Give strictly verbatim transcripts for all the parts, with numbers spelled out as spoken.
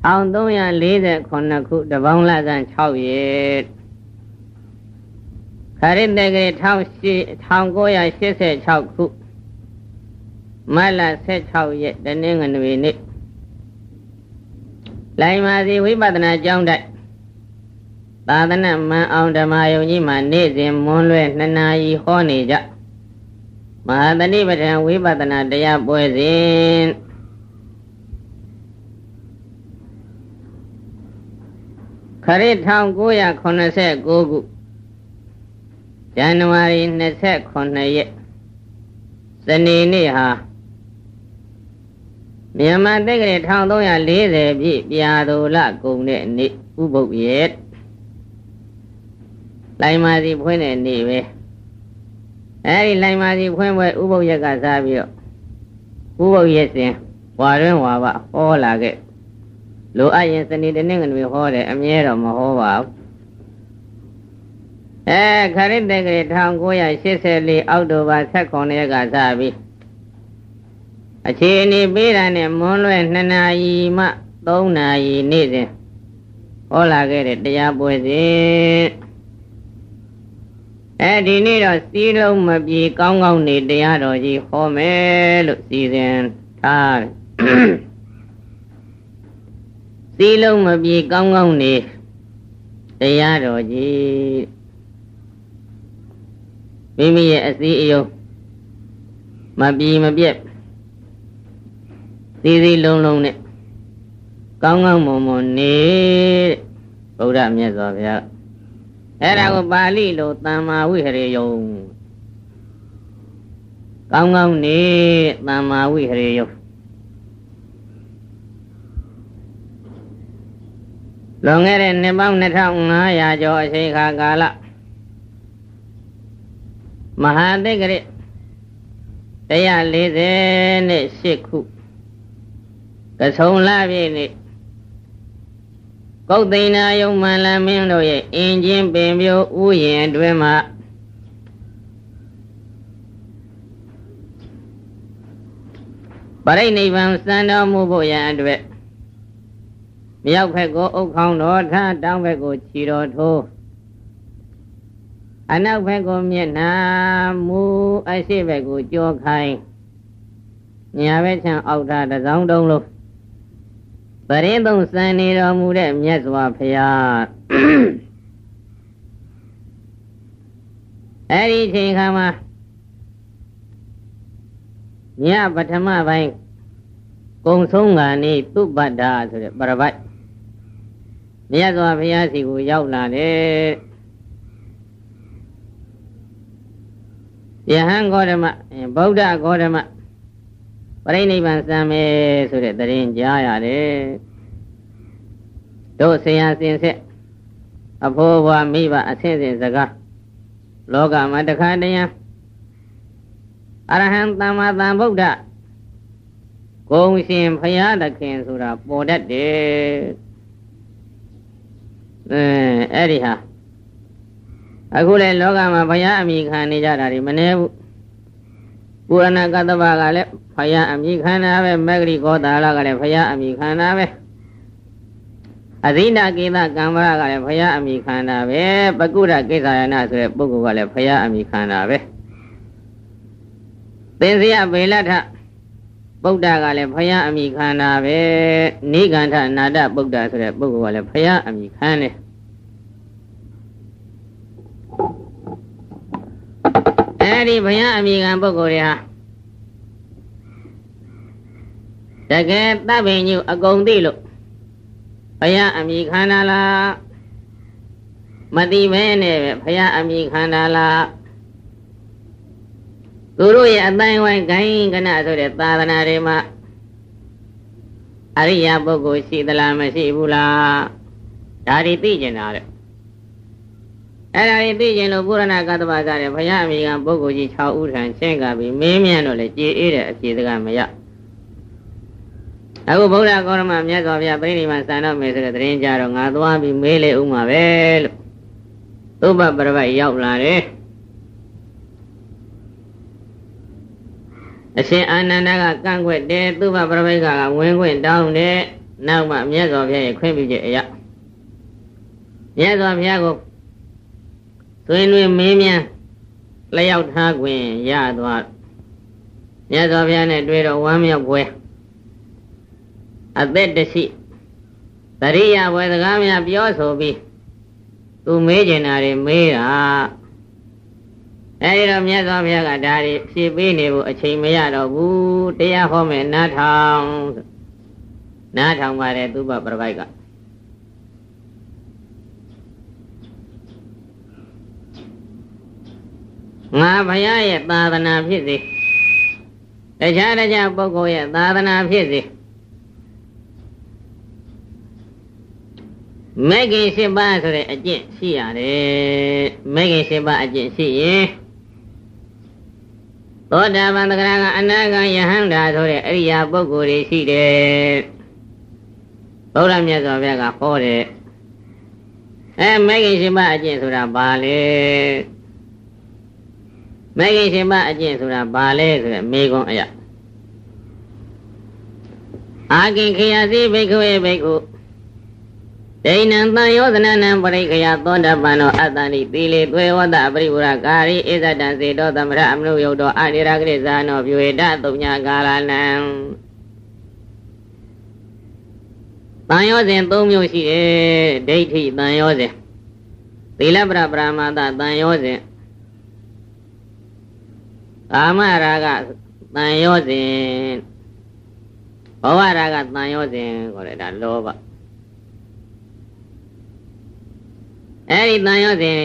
အောင်သုံးရာလေးဆယ်ခုနှစ်ခုတပေါင်းလဆန်း၆ရက်ခရစ်တက္ကရာ၁၉၈၆ခုမတ်လ၁၆ရက်တနင်္ဂနွေနေ့လိုင်မာစီဝိပဿနာကျောင်းတိုက်သာသနာမန်အောင်ဓမ္မယုံကြီးမှာနေ့စဉ်မွန်းလွဲနှစ်နာရီဟောနေကြမဟာသတိပဋ္ဌာန်ဝိပဿနာတရားပွဲစဉ်ခရစ်၁၉၇၉ခုဇန်နဝါရီ၂၈ရက်စနေနေ့ဟာမြန်မာတက္ကရာ၁၃၄၀ပြည့်ပြာသိုလကုန်တဲ့နေ့ဥပုပ်ရက်လိုင်မာစီဖွင့်တဲ့နေ့ပဲအဲဒီလိုင်မာစီဖွင့်ပွဲဥပုပ်ရက်ကစားပြီးတော့ဥပုပ်ရက်စဉ်ဝါတွင်ဝါပဟောလာခဲ့လိုအပ်ရင်စနေတနင်္ဂနွေဟောတယ်အမြဲတော့မဟောပါဘူးအဲခရစ်တက္ကရာ၁၉၈၄အောက်တိုဘာ၁၉ရက်ကစားပြီးအခြေအနေပေးတာနဲ့မွန်းလွဲနှစ်နာရီမှသုံးနာရီနေ့စဉ်ဟောလာခဲ့တဲ့တရားပွဲစဉ်အဲဒီနေ့တော့စီးလုံးမပြေကောင်းကောင်းနေတရားတော်ကြီးဟောမယ်လို့စီစဉ်ထားတယ်စီးလုံးမပြေကောင်းကောင်းနေတရားတော်ကြီးမိမိရဲ့အစည်းအရုံးမပြေမပြတ်စီစီလုံးလုံးနဲ့ကောင်းကောင်းမွန်မွန်နေဗုဒ္ဓမြတ်စွာဘုရားအဲ့ဒါကိုပါဠိလိုသမ္မာဝိဟရေယုံကောင်းကောင်းနေသမ္မာဝိဟရေယုံလွန်ခဲ့တဲ့နှစ်ပေါင်းနှစ်ထောင်ငါးရာကျော်အချိန်ခါကာလမဟာတက္ကရာ၁၄၈ခုကဆုံလပြည့်နေ့ကုတ်သိဏယုံမန္လမင်းတို့ရဲ့အင်ချင်းပင်မျိုးဥယျာဉ်အတွင်းမှာပရိနိဗ္ဗာန်စံတော်မူဖို့ရန်အတွက်မြောက်ဘက်ကိုအုတ်ခေါင်းတော်ထားတောင်ဘက်ကိုခြေတော်ထိုးအနောက်ဘက်ကိုမျက်နှာမူအရှိဘက်ကိုကြောခိုင်းညာဘက်ချမ်းအောက်ထားတစောင်းတုံးလုံးပရိသုံးစံနေတော်မူတဲ့မြတ်စွာဘုရားအဲဒီအချိန်ခါမှာညပထမပိုင်းကုံဆုံးကနေသုဘဒ္ဓဆိုတဲ့ပရပိုက်မြတ်စွာဘုရားစီကိုရောက်လာတယ်ယဟန်ဂေါတမဗုဒ္ဓဂေါတမပရိနိဗ္ဗာန်စံမယ်ဆိုတဲ့တရင်ကြားရတယ်တို့ဆရာစင်ဆက်အဖိုးဘွားမိဘအဆင့်ဆင့်စကားလောကမှာတခါတည်းအရဟံသမ္မာသမ္ဗုဒ္ဓဂုံရှင်ဘုရားသခင်ဆိုတာပေါ်တတ်တယ်အဲအဲ့ဒီဟာအခုလေလောကမှာဘုရားအမိခံနေကြတာဒီမနေဘူးပုရဏကတ္တဗကလည်းဘုရားအမိခံတာပဲမဂ္ဂရိကောသာလကလည်းဘုရားအမိခံတာပဲအဇိနာကိသကံဗရကလည်းဘုရားအမိခံတာပဲပကုရကိစ္ဆာယနာဆိုတဲ့ပုဂ္ဂိုလ်ကလည်းဘုရားအမိခံတာပဲသင်္ဇယဗေလထဗုဒ္ဓကလည်းဘုရားအမိခံတာပဲနိဂန္ဓနာတဗုဒ္ဓဆိုတဲ့ပုဂ္ဂိုလ်ကလည်းဘုရားအမိခံတယ်အဲဒီဘုရားအမိခံပုဂ္ဂိုလ်တွေဟာတကယ်သဗ္ဗညုအကုန်သိလို့ဘုရားအမိခံတာလားမသိပဲနဲ့ပဲဘုရားအမိခံတာလားသူတို့ရဲ့အတိုင်းဝိုင်းဂိုင်းကနဆိုတဲ့သာသနာတွေမှာအရိယာပုဂ္ဂိုလ်ရှိသလားမရှိဘူးလားဒါတွေသိကျင်တာတဲ့အဲ့ဒါတွေသိကျင်လို့ပုရဏကတ္တဗကတဲ့ဘုရားအမိခံပုဂ္ဂိုလ်ကြီး၆ဦးထံရှင်းကပြီးမင်းမြန်တော့လေကြည်အေးတဲ့အဖြေစကားမရအခုဗုဒ္ဓဂေါတမမြတ်စွာဘုရားပြိဋိဘံစံတော်မယ်ဆိုတဲ့သတင်းကြတော့ငါသွားပြီးမေးလေဦးမှာပဲလို့သုဘပရပိုက်ရောက်လာတယ်အရှင်အာနန္ဒကကန့်ကွက်တယ်သုဘပရပိုက်ကဝင်ခွင့်တောင်းတယ်နောက်မှမြတ်စွာဘုရားရဲ့ခွင့်ပြုချက်အရမြတ်စွာဘုရားကိုသွင်းတွင်မင်းများလျှောက်ထားခွင့်ရသွားမြတ်စွာဘုရားနဲ့တွေ့တော့ဝမ်းမြောက်ပွဲအသက်တရှိတရိယာဘွယ်စကားများပြောဆိုပြီးသူမေးကျင်တာတွေမေးတာအဲဒီတော့မြတ်စွာဘုရားကဒါတွေဖြေပေးနေဖို့အချိန်မရတော့ဘူးတရားဟောမယ်နားထောင်နားထောင်ပါတယ်သူဘပရပိုက်ကငါဘုရားရဲ့သာသနာဖြစ်စေတခြားတခြားပုဂ္ဂိုလ်ရဲ့သာသနာဖြစ်စေမေခင်၈ပါးဆိုတဲ့အကျင့်ရှိရတယ်မေခင်၈ပါးအကျင့်ရှိရင်သောတာပန်သဂရကအနာဂံယဟန္တာဆိုတဲ့အရိယာပုဂ္ဂိုလ်တွေရှိတယ်ဘုရားမြတ်စွာဘုရားကဟောတယ်အဲမေခင်၈ပါးအကျင့်ဆိုတာဘာလဲမေခင်၈ပါးအကျင့်ဆိုတာဘာလဲဆိုတဲ့မေခွန်းအရာအာကိခေယစီဘိက္ခဝေဘိက္ခုဒိဏံတံယောဇနနံပရိက္ခယသောတပန္နောအတ္တနိသီလေသွေဝတ္တပရိဝရကာရိဣဇတံစေတောသမရအမနုယုတ်တောအာနိရဂရိဇာနောပြဝေဒသုညကာလနံတန်ယောဇဉ်၃မျိုးရှိတယ်ဒိဋ္ဌိတန်ယောဇဉ်သီလပရပရမတ္တတန်ယောဇဉ်ကာမရာဂတန်ယောဇဉ်ဘဝရာဂတန်ယောဇဉ်ခေါ်တယ်ဒါလောဘအဲ့ဒီတန်ရောစဉ်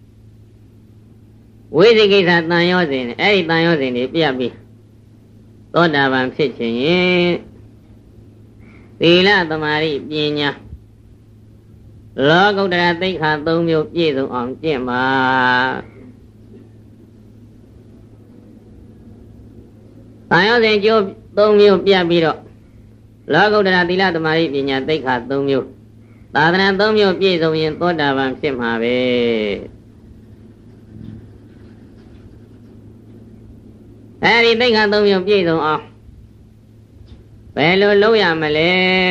ဝိသိကိစ္စတန်ရောစဉ်အဲ့ဒီတန်ရောစဉ်တွေပြပြီးသောတာပန်ဖြစ်ခြင်းရင်သီလသမာဓိပညာလောကုတ္တရာသိက္ခာ၃မျိုးပြည့်စုံအောင်ကျင့်ပါတန်ရောစဉ်ကျိုး၃မျိုးပြပြီးတော့လောကုတ္တရာသီလသမာဓိပညာသိက္ခာ၃မျိုးသာသနာသုံးမျိုးပြည့်စုံရင်သောတာပန်ဖြစ်မှာပဲအဲဒီသိက္ခာသုံးမျိုးပြည့်စုံအောင်ဘယ်လိုလုပ်ရမလဲ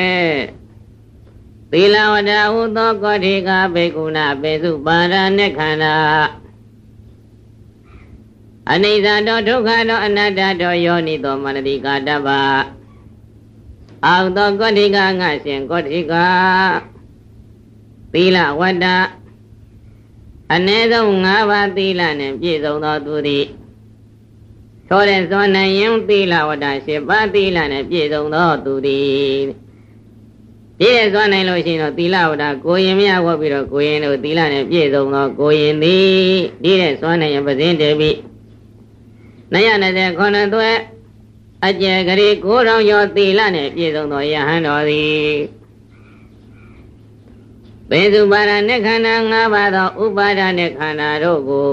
သီလဝတ္တဟုသောကောဋိကဘေကုဏဘေစုပါဒနဲ့ခန္ဓာအနိစ္စတောဒုက္ခတောအနတ္တတောယောနိသောမနတိကာတပ္ပအာဟုသောကောဋိကငါရှင်ကောဋိကသီလဝတ္တအနည်းဆုံး၅ပါးသီလနဲ့ပြည့်စုံသောသူသည်ထိုတဲ့ဇောနိုင်ရင်သီလဝတ္တ၈ပါးသီလနဲ့ပြည့်စုံသောသူသည်ပြည့်စုံနိုင်လို့ရှိရင်တော့သီလဝတ္တကိုရင်မရဝတ်ပြီးတော့ကိုရင်တို့သီလနဲ့ပြည့်စုံသောကိုရင်သည်ဒီတဲ့ဇောနိုင်ရင်ပဇင်းတေပြီ၂၂၀သွဲအကျယ်ကလေးကိုယ်တော်ရောသီလနဲ့ပြည့်စုံသောယဟန်တော်သည်ဘေစုပါဒနဲ့ခန္ဓာ၅ပါးသောဥပါဒနဲ့ခန္ဓာတို့ကို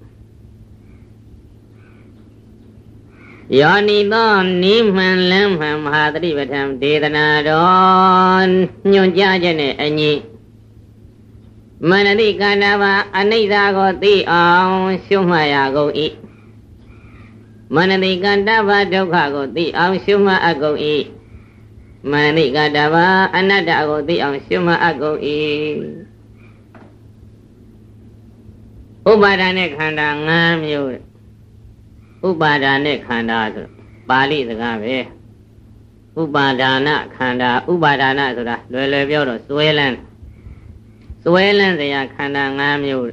ယောနိသောနိမှန်လမ်းမှန်မဟာသတိပဋ္ဌာန်ဒေသနာတော်ညွှန်ကြားချက်နဲ့အညီမနတိကန္တာပါအနိစ္စကိုသိအောင်ရှုမှတ်ရကုန်၏မနတိကန္တာပါဒုက္ခကိုသိအောင်ရှုမှတ်အကုန်၏မနတိကန္တာပါအနတ္တကိုသိအောင်ရှုမှတ်အကုန်၏ဥပါဒာနဲ့ခန္ဓာ၅မျိုးဥပါဒာနဲ့ခန္ဓာဆိုပါဠိစကားပဲဥပါဒာနခန္ဓာဥပါဒာနဆိုတာလွယ်လွယ်ပြောတော့စွဲလန်းစွဲလန်းစရာခန္ဓာ၅မျိုး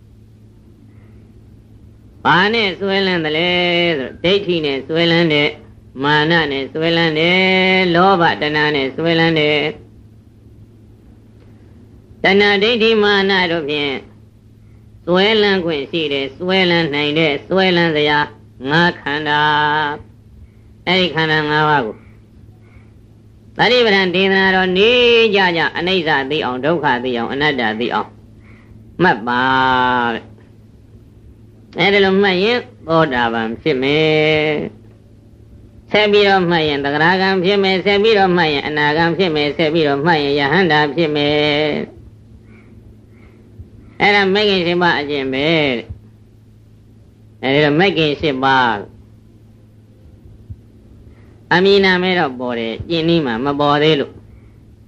ဘာနဲ့စွဲလန်းတယ်လဲဆိုဒိဋ္ဌိနဲ့စွဲလန်းတဲ့မာနနဲ့စွဲလန်းတယ်လောဘတဏှာနဲ့စွဲလန်းတယ်တဏှာဒိဋ္ဌိမာနတို့ဖြင့်စွဲလန်းခွင့်ရှိတယ်စွဲလန်းနိုင်တဲ့စွဲလန်းစရာငါးခန္ဓာအဲ့ဒီခန္ဓာ၅ပါးကိုသတိပဋ္ဌာန်ဒေသနာတော်နေကြကြအနိစ္စသိအောင်ဒုက္ခသိအောင်အနတ္တသိအောင်မှတ်ပါအဲ့ဒါလိုမှတ်ရင်သောတာပန်ဖြစ်မယ်ဆက်ပြီးတော့မှတ်ရင်သဂရဂံဖြစ်မယ်ဆက်ပြီးတော့မှတ်ရင်အနာဂံဖြစ်မယ်ဆက်ပြီးတော့မှတ်ရင်ယဟန္တာဖြစ်မယ်အဲ့ဒါမဂ္ဂင်၈ပါးအကျင့်ပဲအဲ့ဒါမဂ္ဂင်၈ပါးအမိနာမဲတော့ပေါ်တယ်ကျင့်နည်းမှာမပေါ်သေးလို့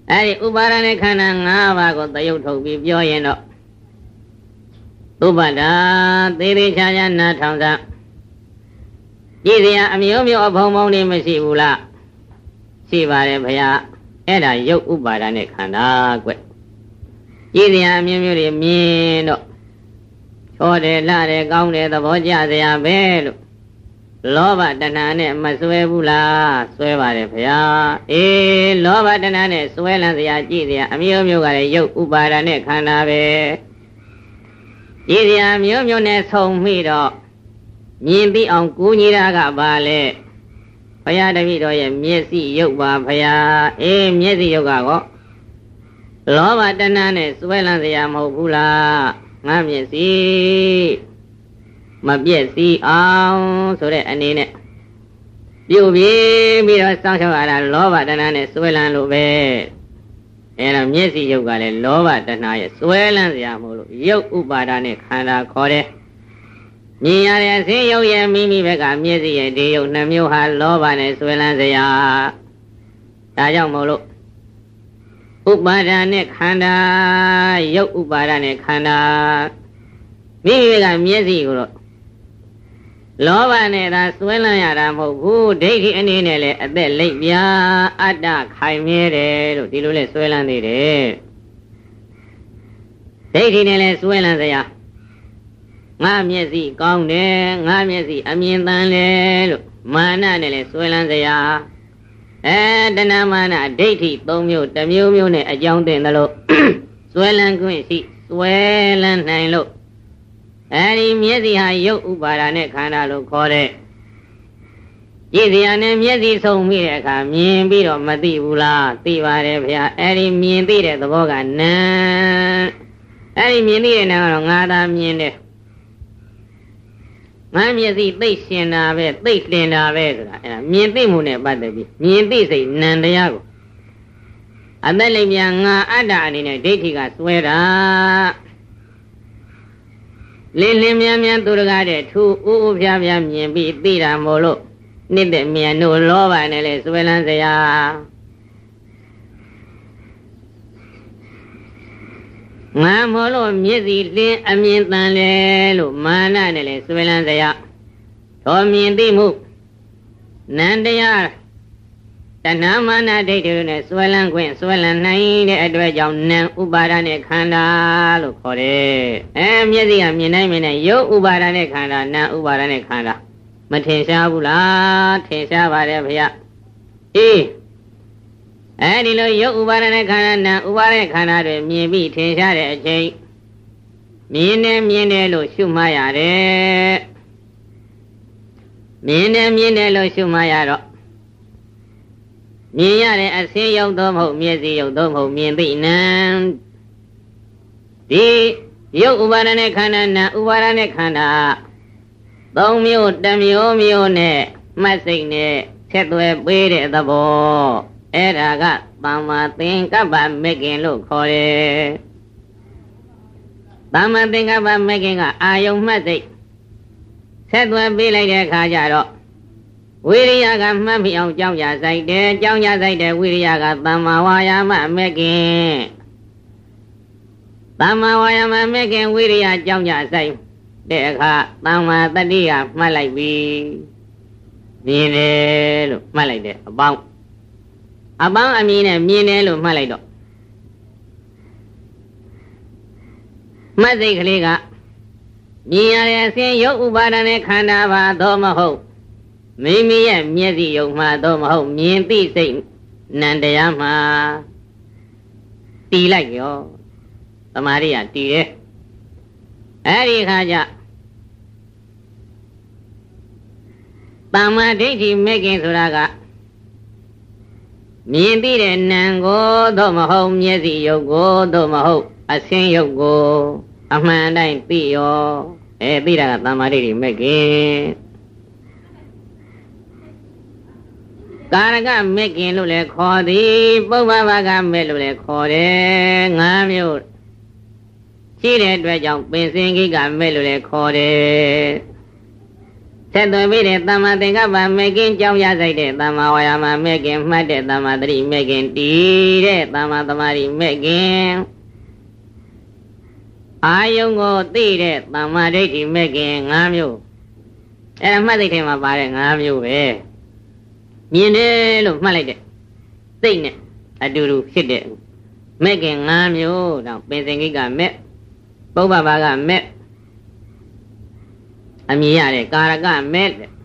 အဲ့ဒီဥပါဒနဲ့ခန္ဓာ၅ပါးကိုသရုပ်ထုတ်ပြီးပြောရင်တော့သုဘဒာသေးသေးချာချာနားထောင်တာကြည့်စရာအမျိုးမျိုးအဖုံဖုံတွေမရှိဘူးလားရှိပါတယ်ဗျာအဲ့ဒါရုပ်ဥပါဒနဲ့ခန္ဓာကွကြည့်စရာအမျိုးမျိုးတွေမြင်တော့ချောတယ်လှတယ်ကောင်းတယ်သဘောကျစရာပဲလို့လောဘတဏှာနဲ့မစွဲဘူးလားစွဲပါတယ်ဗျာအေးလောဘတဏှာနဲ့စွဲလန်းစရာကြည့်စရာအမျိုးမျိုးကလည်းရုပ်ဥပါဒနဲ့ခန္ဓာပဲကြည့်စရာမျိုးမျိုးနဲ့ဆုံမိတော့မြင်သိအောင်ကူညီတာကပါလေဘုရားတပည့်တော်ရဲ့မျက်စိရုပ်ပါဗျာအေးမျက်စိရုပ်ကောလောဘတဏှာနဲ့စွဲလန်းစရာမဟုတ်ဘူးလားငါမျက်စိမပြည့်စည်အောင်ဆိုတဲ့အနေနဲ့ပြုတ်ပြေးပြီးတော့စောင့်ရှောက်ရတာလောဘတဏှာနဲ့စွဲလန်းလို့ပဲအဲတော့မျက်စိရုပ်ကလည်းလောဘတဏှာရဲ့စွဲလန်းစရာမဟုတ်လို့ရုပ်ဥပါဒနဲ့ခန္ဓာခေါ်တယ်မြင်ရတဲ့အစင်းရုပ်ရဲ့မိမိဘက်ကမျက်စိရဲ့ဒီရုပ်နှမျိုးဟာလောဘနဲ့စွဲလန်းစရာဒါကြောင့်မို့လို့ဥပါဒနဲ့ခန္ဓာရုပ်ဥပါဒနဲ့ခန္ဓာမိမိကမျက်စိကိုတော့လောဘနဲ့သာစွဲလန်းရတာမဟုတ်ဘူးဒိဋ္ဌိအနေနဲ့လည်းအသက်လိပ်ပြာအတ္တခိုင်မြဲတယ်လို့ဒီလိုလဲစွဲလန်းသေးတယ်ဒိဋ္ဌိနဲ့လည်းစွဲလန်းစရာငါမျက်စိကောင်းတယ်ငါမျက်စိအမြင်တန်လေလို့မာနနဲ့လည်းစွဲလန်းစရာအဲတဏမာနဒိဋ္ဌိသုံးမျိုးတစ်မျိုးမျိုးနဲ့အကြောင်းတင်တယ်လို့စွဲလန်းခွင့်ရှိစွဲလန်းနိုင်လို့အဲဒီမျက်စိဟာရုပ်ဥပါဒနဲ့ခန္ဓာလို့ခေါ်တဲ့ကြည့်စရာနဲ့မျက်စိဆုံးမိတဲ့အခါမြင်ပြီးတော့မသိဘူးလားသိပါတယ်ဗျာအဲဒီမြင်သိတဲ့သဘောကနာအဲဒီမြင်သိတဲ့နာကတော့ငါသာမြင်တယ်ငါမျက်စိသိရှင်တာပဲသိလင်တာပဲဆိုတာအဲဒါမြင်သိမှုနဲ့ပတ်သက်ပြီးမြင်သိစိတ်နံတရားကိုအသက်လိမ်မြန်ငါအတ္တအနေနဲ့ဒိဋ္ဌိကစွဲတာလင်းလင်းမြန်မြန်သူတကားတဲ့ထူဥဥဖြားဖြားမြင်ပြီးသိတာမို့လို့နှစ်သက်မြန်တို့လောဘနဲ့လဲစွဲလန်းစရာငါမို့လို့မျက်စိလင်းအမြင်တန်လေလို့မာနနဲ့လဲစွဲလန်းစရာသောမြင်သိမှုနန္တရားတဏမာနဒိဋ္ဌိတို့နဲ့စွဲလန်းခွင့်စွဲလန်းနိုင်တဲ့အတွက်ကြောင့်နံဥပါဒနဲ့ခန္ဓာလို့ခေါ်တယ်အဲမျက်စိကမြင်နိုင်မြင်နိုင်ရုပ်ဥပါဒနဲ့ခန္ဓာနံဥပါဒနဲ့ခန္ဓာမထင်ရှားဘူးလားထင်ရှားပါတယ်ဗျာအေးအဲဒီလိုရုပ်ဥပါဒနဲ့ခန္ဓာနံဥပါဒနဲ့ခန္ဓာတွေမြင်ပြီးထင်ရှားတဲ့အချိန်မြင်တယ်မြင်တယ်လို့ရှုမှတ်ရတယ်မြင်တယ်မြင်တယ်လို့ရှုမှတ်ရတော့မြင်ရတဲ့အစင်းရုပ်သောမဟုတ်မျက်စိရုပ်သောမဟုတ်မြင်သိနံဒီရုပ်ဥပါဒနဲ့ခန္ဓာနံဥပါဒနဲ့ခန္ဓာသုံးမျိုးတစ်မျိုးမျိုးနဲ့မှတ်စိတ်နဲ့ဆက်သွယ်ပေးတဲ့သဘောအဲ့ဒါကသမ္မာသင်္ကပ္ပမဂ္ဂင်လို့ခေါ်တယ်သမ္မာသင်္ကပ္ပမဂ္ဂင်ကအာယုံမှတ်စိတ်ဆက်သွယ်ပေးလိုက်တဲ့အခါကျတော့ဝိရိယကမှတ်မိအောင်ကြောင်းကြဆိုင်တယ်ကြောင်းကြဆိုင်တဲ့ဝိရိယကသမ္မာဝါယာမမဂ္ဂင်သမ္မာဝါယာမမဂ္ဂင်ဝိရိယကြောင်းကြဆိုင်တဲ့အခါသမ္မာတတိကမှတ်လိုက်ပြီမြင်တယ်လို့မှတ်လိုက်တယ်အပေါင်းအပေါင်းအမြင်နဲ့မြင်တယ်လို့မှတ်လိုက်တော့မှတ်စိတ်ကလေးကမြင်ရတဲ့အစဉ်ရုပ်ဥပါဒနဲ့ခန္ဓာပါတော့မဟုတ်မိမိရဲ့မျက်စိရုပ်မှတော့မဟုတ်မြင်သိစိတ်နံတရားမှာတီးလိုက်ရောသမာဓိကတီးတယ်အဲ့ဒီခါကျသမ္မာဒိဋ္ဌိမဲ့ခင်ဆိုတာကမြင်သိတဲ့နံကိုတော့မဟုတ်မျက်စိရုပ်ကိုတော့မဟုတ်အဆင်းရုပ်ကိုအမှန်တိုင်းသိရောအဲသိတာကသမ္မာဒိဋ္ဌိမဲ့ခင်ကာရကမဲ့ခင်လို့လည်းခေါ်သည်ပုဗ္ဗဘာကမဲ့လို့လည်းခေါ်တယ်ငါးမျိုးရှိတဲ့အတွက်ကြောင့်ပင်စင်ကိကမဲ့လို့လည်းခေါ်တယ်ဆက်သွယ်ပြီးတဲ့သမ္မာသင်္ကပ္ပမေခင်ကြောင်းရဆိုင်တဲ့သမ္မာဝါယာမမေခင်မှတ်တဲ့သမ္မာသတိမေခင်တည်တဲ့သမ္မာသမာဓိမေခင်အာယုံကိုသိတဲ့သမ္မာဒိဋ္ဌိမေခင်၅မျိုးအဲ့ဒါမှတ်သိတဲ့မှာပါတဲ့၅မျိုးပဲမြင်တယ်လို့မှတ်လိုက်တဲ့သိနဲ့အတူတူဖြစ်တဲ့မေခင်၅မျိုးတော့ပင်စင်ကိကမေပုဗ္ဗဘာကမေအမြင်ရတဲ့ကာရကမေ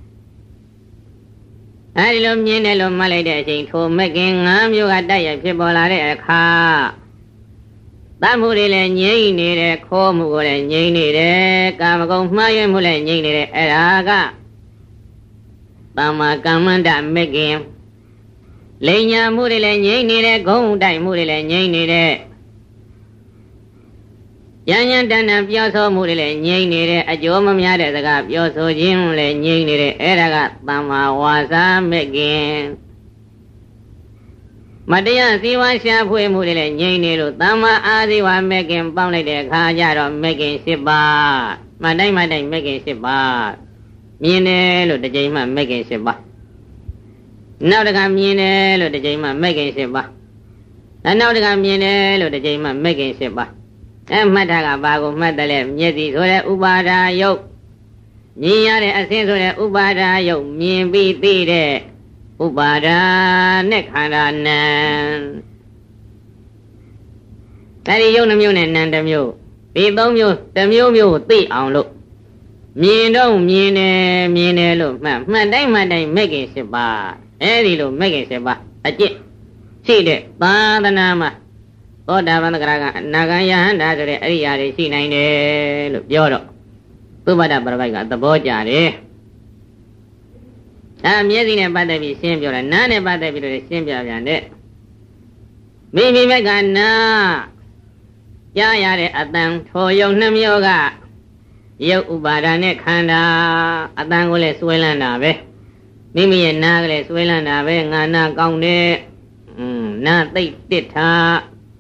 အဲဒီလိုမြင်တယ်လို့မှတ်လိုက်တဲ့အချိန်ထိုမေခင်၅မျိုးကတိုက်ရိုက်ဖြစ်ပေါ်လာတဲ့အခါတတ်မှုတွေလည်းငြိမ့်နေတယ်ခိုးမှုကိုလည်းငြိမ့်နေတယ်ကာမဂုဏ်မှားယွင်းမှုလည်းငြိမ့်နေတယ်အဲ့ဒါကသမ္မာကမ္မန္တမေခင်လိညာမှုတွေလည်းငြိမ့်နေတယ်ဂုံတိုက်မှုတွေလည်းငြိမ့်နေတယ်ယဉ်ယဉ်တန်တန်ပြောဆိုမှုတွေလည်းငြိမ့်နေတယ်အကျိုးမများတဲ့စကားပြောဆိုခြင်းလည်းငြိမ့်နေတယ်အဲ့ဒါကသမ္မာဝါစာမေခင်မတရားစည်းဝါးရှာဖွေမှုတွေလည်းငြိမ့်နေလို့သမ္မာအာဇီဝမေခင်ပေါင်းလိုက်တဲ့အခါကျတော့မေခင်၈ပါးမတိုင်းမတိုင်းမေခင်၈ပါးမြင်တယ်လို့တစ်ကြိမ်မှမေခင်၈ပါးနောက်တစ်ခါမြင်တယ်လို့တစ်ကြိမ်မှမေခင်၈ပါးနောက်တစ်ခါမြင်တယ်လို့တစ်ကြိမ်မှမေခင်၈ပါးအဲမှတ်တာကဘာကိုမှတ်တယ်လဲမျက်စိဆိုတဲ့ဥပါဒာယုတ်မြင်ရတဲ့အစင်းဆိုတဲ့ဥပါဒာယုတ်မြင်ပြီးသိတဲ့ဥပါဒာနဲ့ခန္ဓာနံအဲဒီယုတ်နှမျိုးနဲ့နံတစ်မျိုးဒီသုံးမျိုးတစ်မျိုးမျိုးသိအောင်လို့မြင်တော့မြင်တယ်မြင်တယ်လို့မှတ်မှတ်တိုင်းမှတ်တိုင်းမဲ့ခင်၈ပါးအဲဒီလိုမဲ့ခင်၈ပါးအကျင့်ရှိတဲ့သာသနာမှာသောတာပန်သဂရကအနာဂံယဟန္တာဆိုတဲ့အရိယာတွေရှိနိုင်တယ်လို့ပြောတော့သုဘဒ္ဓပရပိုက်ကသဘောကျတယ်အဲမျက်စိနဲ့ပတ်သက်ပြီးရှင်းပြောတယ်နားနဲ့ပတ်သက်ပြီးတော့ရှင်းပြပြန်တယ်မိမိဘက်ကနာကြားရတဲ့အတန်ထိုယုံနှမျိုးကယုတ်ဥပါဒာနဲ့ခန္ဓာအတန်ကိုလည်းစွဲလန်းတာပဲမိမိရဲ့နာကလည်းစွဲလန်းတာပဲငါနာကောင်းတဲ့อืมနာသိတ်တစ်ထား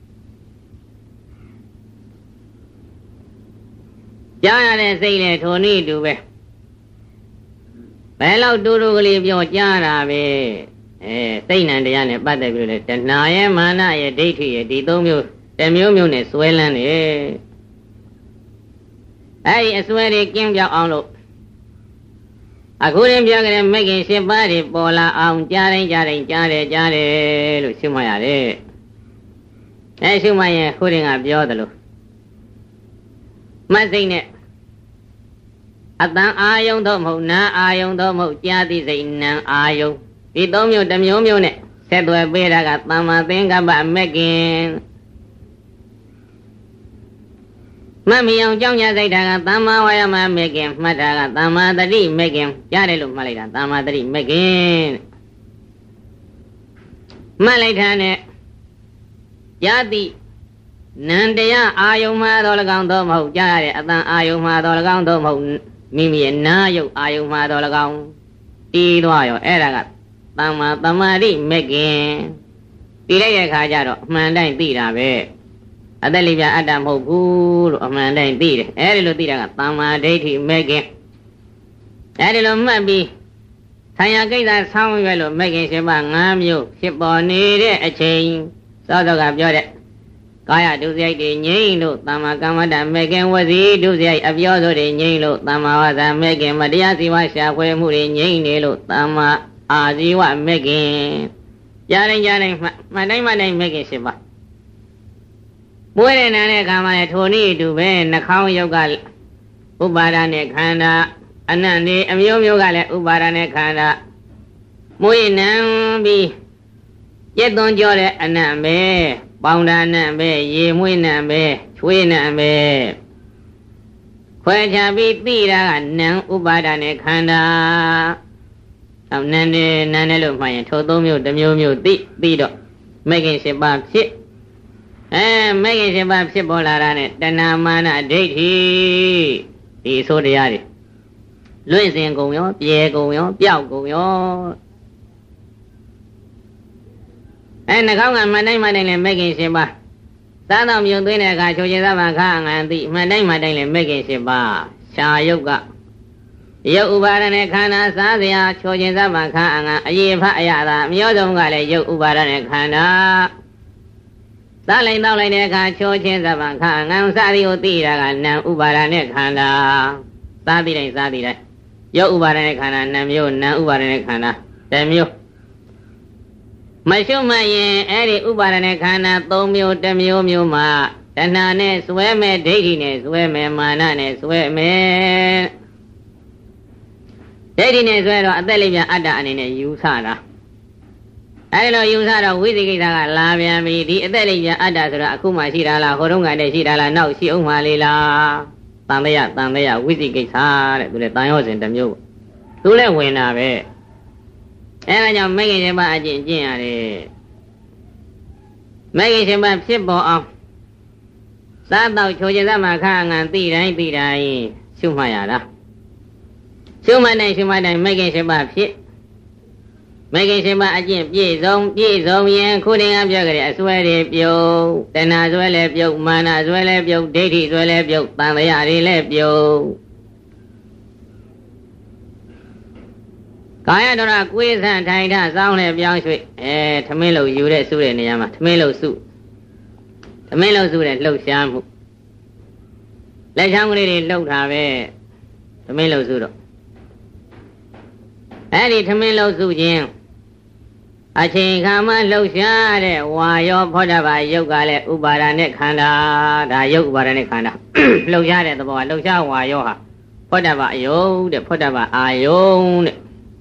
ကြားရတဲ့စိတ်နဲ့ထိုနည်းတူပဲဘယ်လောက်တူတူကလေးပြောကြားတာပဲအဲစိတ်နံတရားနဲ့ပတ်သက်ပြီးတော့တဏှာရဲ့မာနရဲ့ဒိဋ္ဌိရဲ့ဒီသုံးမျိုးတစ်မျိုးမျိုးနဲ့စွဲလန်းတယ်အဲဒီအစွဲတွေကင်းပြောင်းအောင်လို့အခုရင်ပြောကြတဲ့မဂ္ဂင်၈ပါးတွေပေါ်လာအောင်ကြားတိုင်းကြားတိုင်းကြားတယ်ကြားတယ်လို့ရှင်းမှရတယ်အဲရှင်းမှရင်ခုရင်ကပြောသလိုမတ်စိတ်နဲ့အတန်အာယုံတော့မဟုတ်နာအာယုံတော့မဟုတ်ကြားသိစိတ်နံအာယုံဒီသုံးမျိုးတစ်မျိုးမျိုးနဲ့ဆက်သွယ်ပေးတာကသမ္မာသင်္ကပ္ပမဂ္ဂင်မမီအောင်ကြောင်းရစိတ်တာကသမ္မာဝါယမမဂ္ဂင်မှတ်တာကသမ္မာတတိမဂ္ဂင်ကြားတယ်လို့မှတ်လိုက်တာသမ္မာတတိမဂ္ဂင်မှတ်လိုက်တာနဲ့ကြားသိနံတရားအာယုံမှာတော်၎င်းတော့မဟုတ်ကြားရတဲ့အတန်အာယုံမှာတော်၎င်းတော့မဟုတ်မိမိရဲ့နာယုတ်အာယုံမှာတော်၎င်းတီးသွားရောအဲ့ဒါကသမ္မာသမာဓိမဂ္ဂင်တီးလိုက်တဲ့အခါကျတော့အမှန်တိုင်းသိတာပဲအတ္တလိပြအတ္တမဟုတ်ဘူးလို့အမှန်တိုင်းသိတယ်အဲ့ဒီလိုသိတာကသမ္မာဒိဋ္ဌိမဂ္ဂင်အဲ့ဒီလိုမှတ်ပြီးဆံရကိစ္စဆောင်းရွယ်လို့မဂ္ဂင်ရှင်ပါ၅မျိုးဖြစ်ပေါ်နေတဲ့အချိန်သောသောကပြောတဲ့ကာယဒုစရိုက်တွေငြိမ့်လို့သမ္မာကမ္မတမေခင်ဝစီဒုစရိုက်အပြောဆိုတွေငြိမ့်လို့သမ္မာဝါစာမေခင်မတရားစီဝါရှာဖွေမှုတွေငြိမ့်နေလို့သမ္မာအာဇီဝမေခင်ကြားတိုင်းကြားတိုင်းမှတ်တိုင်းမှတ်တိုင်းမေခင်ရှိပါမွေးတဲ့နာနဲ့ခါမှလည်းထိုနည်းအတူပဲနှာခေါင်းယုတ်ကဥပါဒာနဲ့ခန္ဓာအနတ်နေအမျိုးမျိုးကလည်းဥပါဒာနဲ့ခန္ဓာမွေးနံပြီးပြည့်သွန်ကြောတဲ့အနတ်ပဲပေါင်းတာနဲ့ပဲရေမွေးနဲ့ပဲချွေးနဲ့ပဲခွဲခြားပြီးသိတာကနံဥပါဒာနဲ့ခန္ဓာအော်နန်းနေနန်းနေလို့မှရင်ထိုသုံးမျိုးတစ်မျိုးမျိုးသိပြီးတော့မဂ္ဂင်၈ပါးဖြစ်အဲမဂ္ဂင်၈ပါးဖြစ်ပေါ်လာတာနဲ့တဏှာမာနဒိဋ္ဌိဒီဆိုတရားတွေလွင့်စင်ကုန်ရောပြေကုန်ရောပျောက်ကုန်ရောအဲနှာခေါင်းကမှန်တိုင်းမှန်တိုင်းလည်းမဂ္ဂင်၈ပါးစားတော့မြုံသွင်းတဲ့အခါချိုချင်သဘာခါငံသိမှန်တိုင်းမှန်တိုင်းလည်းမဂ္ဂင်၈ပါးရှားယုတ်ကရုပ်ဥပါဒနဲ့ခန္ဓာစားစရာချိုးခြင်းသဗ္ဗခါအငါအရေးဖအရသာအမျိုးစုံကလည်းရုပ်ဥပါဒနဲ့ခန္ဓာစားလိုက်တော့လိုက်တဲ့အခါချိုးခြင်းသဗ္ဗခါအငါစားသည်ကိုသိတာကနာဥပါဒနဲ့ခန္ဓာစားသည်တိုင်းစားသည်တိုင်းရုပ်ဥပါဒနဲ့ခန္ဓာနှစ်မျိုးနာဥပါဒနဲ့ခန္ဓာတစ်မျိုးမရှုမှတ်ရင်အဲ့ဒီဥပါဒနဲ့ခန္ဓာသုံးမျိုးတစ်မျိုးမျိုးမှာတဏှာနဲ့စွဲမဲ့ဒိဋ္ဌိနဲ့စွဲမဲ့မာနနဲ့စွဲမဲ့ဒိဋ္ဌိနဲ့စွဲတော့အသက်လေးပြန်အတ္တအနေနဲ့ယူဆတာအဲဒီလိုယူဆတော့ဝိသိကိစ္စကလာပြန်ပြီဒီအသက်လေးပြန်အတ္တဆိုတော့အခုမှရှိတာလားဟိုတုန်းကတည်းရှိတာလားနောက်ရှိအောင်မှလေးလားတန်တရားတန်တရားဝိသိကိစ္စတဲ့သူလည်းတန်ရောစဉ်တစ်မျိုးပေါ့သူလည်းဝင်တာပဲအဲဒါကြောင့်မဂ္ဂင်ရှင်ပါအကျင့်ကျင့်ရတယ်မဂ္ဂင်ရှင်ပါဖြစ်ပေါ်အောင်စားတော့ချိုခြင်းသမခါငံသိတိုင်းသိတိုင်းရှုမှတ်ရတာရှုမှတ်တိုင်းရှုမှတ်တိုင်းမဂ္ဂင်ရှင်ပါဖြစ်မဂ္ဂင်ရှင်ပါအကျင့်ပြည့်စုံပြည့်စုံရင်ခုတင်ကပြောကြတဲ့အစွဲတွေပြုတ်တဏှာစွဲလည်းပြုတ်မာနစွဲလည်းပြုတ်ဒိဋ္ဌိစွဲလည်းပြုတ်တန်တရားတွေလည်းပြုတ်ကာယတော်ရကွေးဆန့်ထိုင်ထစောင်းလည်းပြောင်းရွှေ့အဲထမင်းလို့ယူတဲ့စုတဲ့နေရာမှာထမင်းလို့စုထမင်းလို့စုတဲ့လှုပ်ရှားမှုလက်ချောင်းကလေးတွေလှုပ်တာပဲထမင်းလို့စုတော့အဲ့ဒီထမင်းလို့စုခြင်းအချိန်ခါမှလှုပ်ရှားတဲ့ဝါရောဖောတ္တဗာယုတ်ကလည်းဥပါဒာနဲ့ခန္ဓာဒါယုတ်ဥပါဒာနဲ့ခန္ဓာလှုပ်ရှားတဲ့သဘောကလှုပ်ရှားဝါရောဟာဖောတ္တဗာအယုတ်တဲ့ဖောတ္တဗာအာယုံတဲ့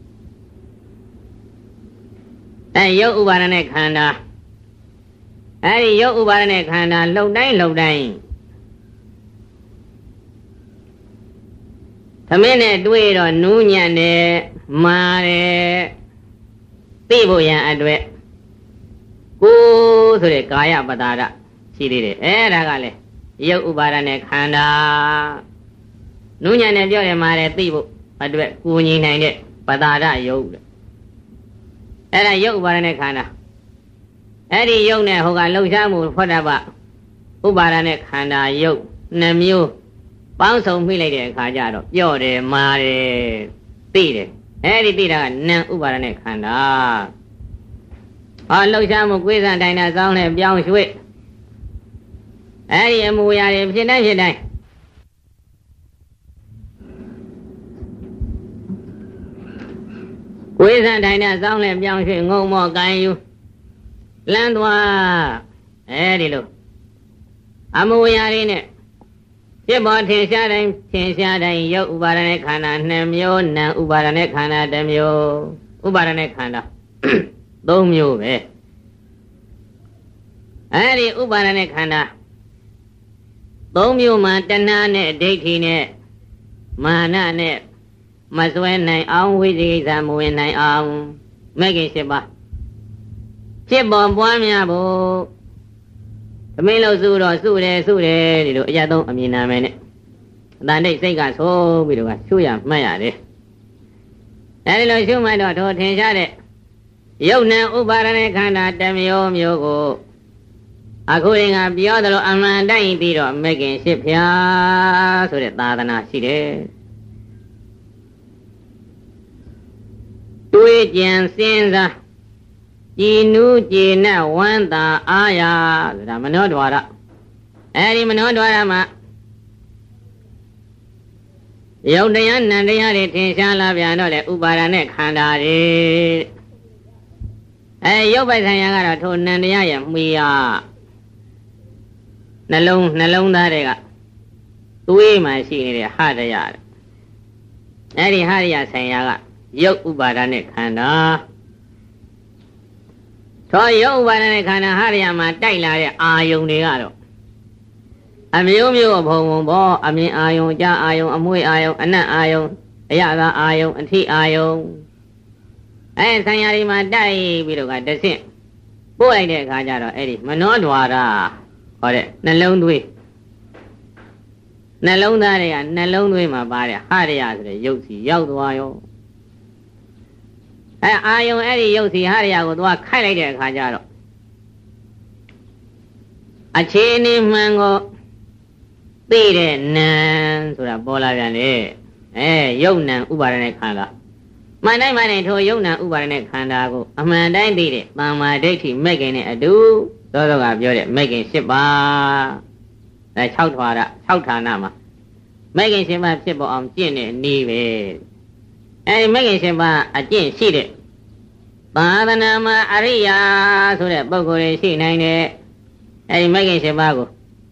အဲယုတ်ဥပါဒနဲ့ခန္ဓာအဲဒီယုတ်ဥပါဒနဲ့ခန္ဓာလှုပ်တိုင်းလှုပ်တိုင်းသမင်းနဲ့တွေ့တော့နူးညံ့တယ်မာတယ်သိဖို့ရန်အတွက်ကိုယ်ဆိုတဲ့ကာယပတာရရှိသေးတယ်အဲဒါကလေယုတ်ဥပါဒနဲ့ခန္ဓာနူးညံ့တယ်ပြောရမှာတယ်သိဖို့အတွက်ကိုညီနိုင်တဲ့ပတာရယုတ်အဲ့ဒါယုတ်ဥပါဒနဲ့ခန္ဓာအဲ့ဒီယုတ်နဲ့ဟိုကလှုပ်ရှားမှုဖောတ္တဗဥပါဒနဲ့ခန္ဓာယုတ်နှမျိုးပေါင်းစုံမိလိုက်တဲ့အခါကျတော့ပြော့တယ်မာတယ်သိတယ်အဲ့ဒီသိတာကနံဥပါဒနဲ့ခန္ဓာဟောလှုပ်ရှားမှုကွေးစံတိုင်းတာစောင်းနဲ့ပြောင်းရွှေ့အဲ့ဒီအမူအရာတွေဖြစ်တိုင်းဖြစ်တိုင်းဝိဇ္ဇာတိုင်းနဲ့စောင်းနဲ့ပြောင်းရွှေ့ငုံမော့ကိုင်းယူလမ်းသွားအဲဒီလိုအမူအရာတွေနဲ့ဖြစ်ပေါ်ထင်ရှားတိုင်းထင်ရှားတိုင်းယုတ်ဥပါဒနဲ့ခန္ဓာနှစ်မျိုးနာဥပါဒနဲ့ခန္ဓာတစ်မျိုးဥပါဒနဲ့ခန္ဓာသုံးမျိုးပဲအဲဒီဥပါဒနဲ့ခန္ဓာသုံးမျိုးမှာတဏှာနဲ့ဒိဋ္ဌိနဲ့မာနနဲ့မစွဲနိုင်အောင်ဝိသေကိစ္စမဝင်နိုင်အောင်မဂ္ဂင်၈ပါးဖြစ်ပေါ်ပွားများဖို့သမင်းလို့စုတော့စုတယ်စုတယ်ဒီလိုအရသုံးအမြင်နာမယ်နဲ့အတန်တိတ်စိတ်ကဆိုးပြီးတော့ရှုရမှတ်ရတယ်အဲဒီလိုရှုမှတ်တော့ထိုထင်ရှားတဲ့ယုတ်နံဥပါဒနဲ့ခန္ဓာတစ်မျိုးမျိုးကိုအခုရင်ကပြောသလိုအမှန်တိုင်းပြီးတော့မဂ္ဂင်၈ဖြာဆိုတဲ့သာသနာရှိတယ်တွေးကြံစဉ်းစားကြည်နူးကြည်နဲ့ဝမ်းသာအားရဆိုတာမနောဒွါရအဲဒီမနောဒွါရမှာယုတ်တရားနံတရားတွေထင်ရှားလာပြန်တော့လေဥပါဒနဲ့ခန္ဓာတွေအဲယုတ်ပိုက်ဆိုင်ရာကတော့ထိုနံတရားရဲ့မှီရနှလုံးနှလုံးသားတွေကသွေးမှရှိနေတဲ့ဟတရားအဲဒီဟတရားဆိုင်ရာကယုတ်ဥပါဒနဲ့ခန္ဓာသောယုတ်ဥပါဒနဲ့ခန္ဓာဟရိယမှာတိုက်လာတဲ့အာယုန်တွေကတော့အမျိုးမျိုးဘုံဘုံဘောအမြင်အာယုန်အကြအာယုန်အမွေအာယုန်အနတ်အာယုန်အရသာအာယုန်အထိအာယုန်အဲဆံရည်မှာတိုက်ပြီးတော့ကတဆင့်ပို့လိုက်တဲ့အခါကျတော့အဲ့ဒီမနောဒွါရဟောတဲ့နှလုံးသွေးနှလုံးသားတွေကနှလုံးသွေးမှာပါတဲ့ဟရိယဆိုတဲ့ယုတ်စီရောက်သွားရောအဲအာယုံအဲ့ဒီယုတ်စီဟရိယကိုသွားခိုက်လိုက်တဲ့အခါကျတော့အခြေအနေမှန်ကိုသိတဲ့နံဆိုတာပေါ်လာပြန်လေအဲယုံနံဥပါဒณะခန္ဓာမှန်တိုင်းမှန်တိုင်းထိုယုံနံဥပါဒณะခန္ဓာကိုအမှန်တိုင်းသိတဲ့တမ္မာဒိဋ္ဌိမဲ့ခင်နဲ့အတူသောသောကပြောတဲ့မဲ့ခင်၈ပါးအဲ၆ထွာရ၆ဌာနမှာမဲ့ခင်၈ပါးဖြစ်ပေါ်အောင်ကျင့်တဲ့နည်းပဲအဲဒီမဲ့ခင်၈ပါးအကျင့်ရှိတဲ့သာသနာမှာအရိယာဆိုတဲ့ပုဂ္ဂိုလ်တွေရှိနိုင်တဲ့အဲဒီမဲ့ခင်၈ပါးကို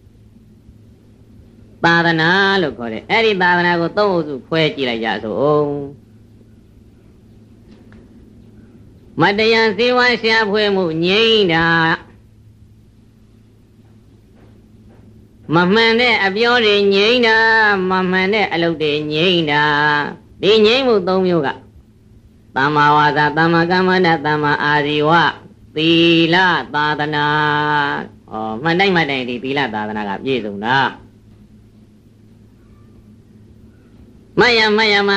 သာသနာလို့ခေါ်တယ်အဲ့ဒီသာသနာကိုသုံးအုပ်စုခွဲကြည့်လိုက်ကြဆိုအောင်မတရားစေဝါရှာဖွေမှုငြိမ့်တာမမှန်တဲ့အပြောတွေငြိမ့်တာမမှန်တဲ့အလုပ်တွေငြိမ့်တာဒီငြိမ့်မှုသုံးမျိုးကသမ္မာဝါစာသမ္မာကမ္မန္တသမ္မာအာဇီဝသီလသာသနာဩမှန်တိုင်းမှန်တိုင်းဒီသီလသာသနာကပြည့်စုံတာမယမယမ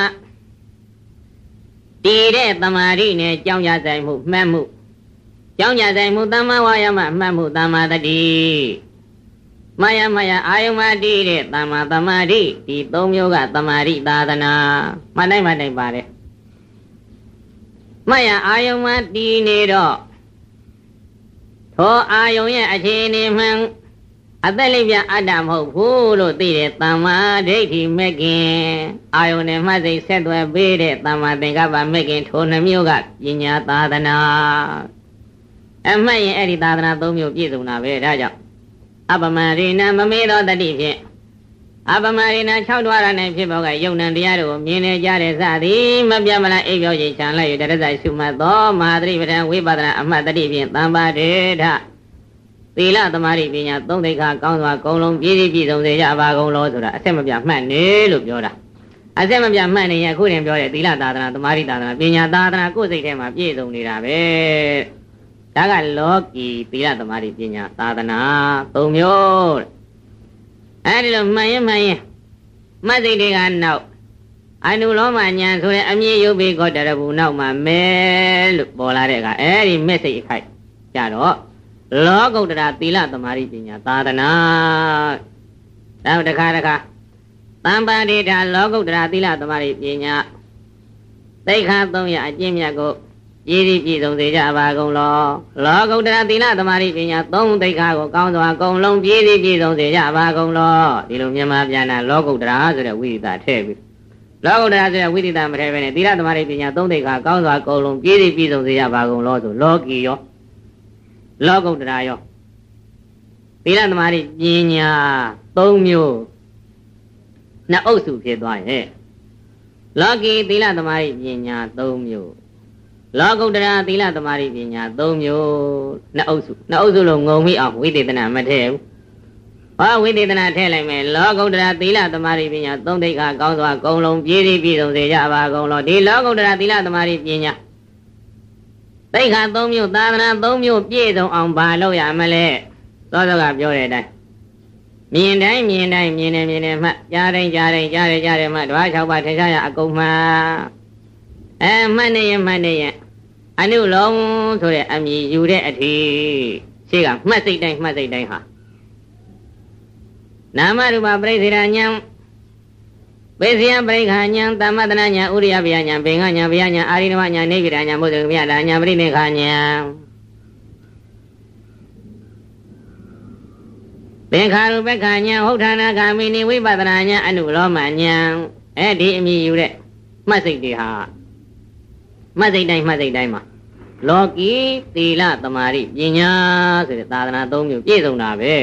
တည်တဲ့တမာရိနဲ့ကြောင်းကြဆိုင်မှုမှတ်မှုကြောင်းကြဆိုင်မှုသမ္မာဝါယမမှတ်မှုသမ္မာတတိမယမယအာယုမတည်တဲ့သမ္မာသမာဓိဒီသုံးမျိုးကတမာရိသာသနာမှန်တိုင်းမှန်တိုင်းပါတယ်မယအာယုမတည်နေတော့သောအာယုံရဲ့အခြေအနေမှန်အသက်လေးပြအတ္တမဟုတ်ဘူးလို့သိတဲ့သမ္မာဒိဋ္ဌိမဲ့ခင်အာယုန်နဲ့မှတ်စိတ်ဆက်သွယ်ပေးတဲ့သမ္မာသင်္ကပ္ပမဲ့ခင်ထိုနှမျိုးကပညာသာသနာအမှတ်ရင်အဲ့ဒီသာသနာ၃မျိုးပြည့်စုံတာပဲဒါကြောင့်အပမရိဏမမေသောတတိဖြင့်အပမရိဏ၆ထွာရ၌ဖြစ်ပေါ်ကယုံနံတရားတို့ကိုမြင်နေကြတဲ့စသည်မပြတ်မလားအိပ်ပြောခြင်းချမ်းလိုက်ရတရဇရှုမှတ်သောမဟာသတိပဋ္ဌာန်ဝိပဿနာအမှတ်တတိဖြင့်သံပါဒေထသီလသမာဓိပညာသုံးသိက္ခာကောင်းစွာကုံလုံးပြည့်ပြည့်စုံစေကြပါကုန်လို့ဆိုတာအဆက်မပြတ်မှတ်နေလို့ပြောတာအဆက်မပြတ်မှတ်နေရင်အခုတင်ပြောတဲ့သီလသာသနာသမာဓိသာသနာပညာသာသနာကိုယ်စိတ်ထဲမှာပြည့်စုံနေတာပဲဒါကလောကီသီလသမာဓိပညာသာသနာသုံးမျိုးအဲဒီလိုမှန်ရင်မှန်ရင်မှတ်စိတ်တွေကနောက်အနုလောမဉာဏ်ဆိုတဲ့အမြင်ယုတ်ပြီးကောတရဘူးနောက်မှာမဲလို့ပေါ်လာတဲ့အခါအဲဒီမဲ့စိတ်အခိုက်ကြတော့လောကုတ္တရာသီလသမာဓိပညာသာသနာနောက်တစ်ခါတစ်ခါသံပါတိတာလောကုတ္တရာသီလသမာဓိပညာသိက္ခာသုံးရအကျင့်မြတ်ကိုရည်ရည်ပြည့်စုံစေကြပါကုန်လောလောကုတ္တရာသီလသမာဓိပညာသုံးသိက္ခာကိုကောင်းစွာအကုန်လုံးပြည့်စည်ပြည့်စုံစေကြပါကုန်လောဒီလိုမြန်မာပြန်တာလောကုတ္တရာဆိုတဲ့ဝိသထည့်ပြီးလောကုတ္တရာဆိုတဲ့ဝိသမထည့်ပဲနဲ့သီလသမာဓိပညာသုံးသိက္ခာကောင်းစွာအကုန်လုံးပြည့်စည်ပြည့်စုံစေကြပါကုန်လောဆိုလောကီရောလောကုတ္တရာရောသီလသမာဓိပညာသုံးမျိုးနှစ်အုပ်စုဖြစ်သွားရဲ့လောကီသီလသမာဓိပညာသုံးမျိုးလောကုတ္တရာသီလသမာဓိပညာသုံးမျိုးနှစ်အုပ်စုနှစ်အုပ်စုလို့ငုံမိအောင်ဝိသေသနာမထည့်ဘူးဟောဝိသေသနာထည့်လိုက်မယ်လောကုတ္တရာသီလသမာဓိပညာသုံးသိက္ခာကောင်းစွာအကုန်လုံးပြည့်စည်ပြည့်စုံစေကြပါကုန်လို့ဒီလောကုတ္တရာသီလသမာဓိပညာသိက္ခာသုံးမျိုးသာသနာသုံးမျိုးပြည့်စုံအောင်ဘာလုပ်ရမလဲသောသောကပြောတဲ့အတိုင်းမြင်တိုင်းမြင်တိုင်းမြင်နေမြင်နေမှကြားတိုင်းကြားတိုင်းကြားတယ်ကြားတယ်မှဓဝါ၆ပါးထင်ရှားရအကုန်မှအဲမှတ်နေရင်မှတ်နေရင်အနုလုံးဆိုတဲ့အမည်ယူတဲ့အထီရှိကမှတ်စိတ်တိုင်းမှတ်စိတ်တိုင်းဟာနာမရူပပရိသေရဉာဏ်ပေစီယပရိခာဉာဏ်သမ္မတနာဉာဏ်ဥရိယဗျာဉာဏ်ဘေငါဉာဏ်ဗျာဉာဏ်အာရိနဝဉာဏ်နေဗိဒာဉာဏ်ဘုဇ္ဇမြတ်ဉာဏ်ပရိနိခာဉာဏ်သင်္ခါရုပ္ပခာဉာဏ်ဟုတ်ဌာနာဂာမိနိဝိပဿနာဉာဏ်အနုလောမဉာဏ်အဲဒီအမည်ယူတဲ့မှတ်စိတ်တွေဟာမှတ်စိတ်တိုင်းမှတ်စိတ်တိုင်းမှာလောကီသီလသမာဓိပညာဆိုတဲ့သာသနာသုံးမျိုးပြည့်စုံတာပဲ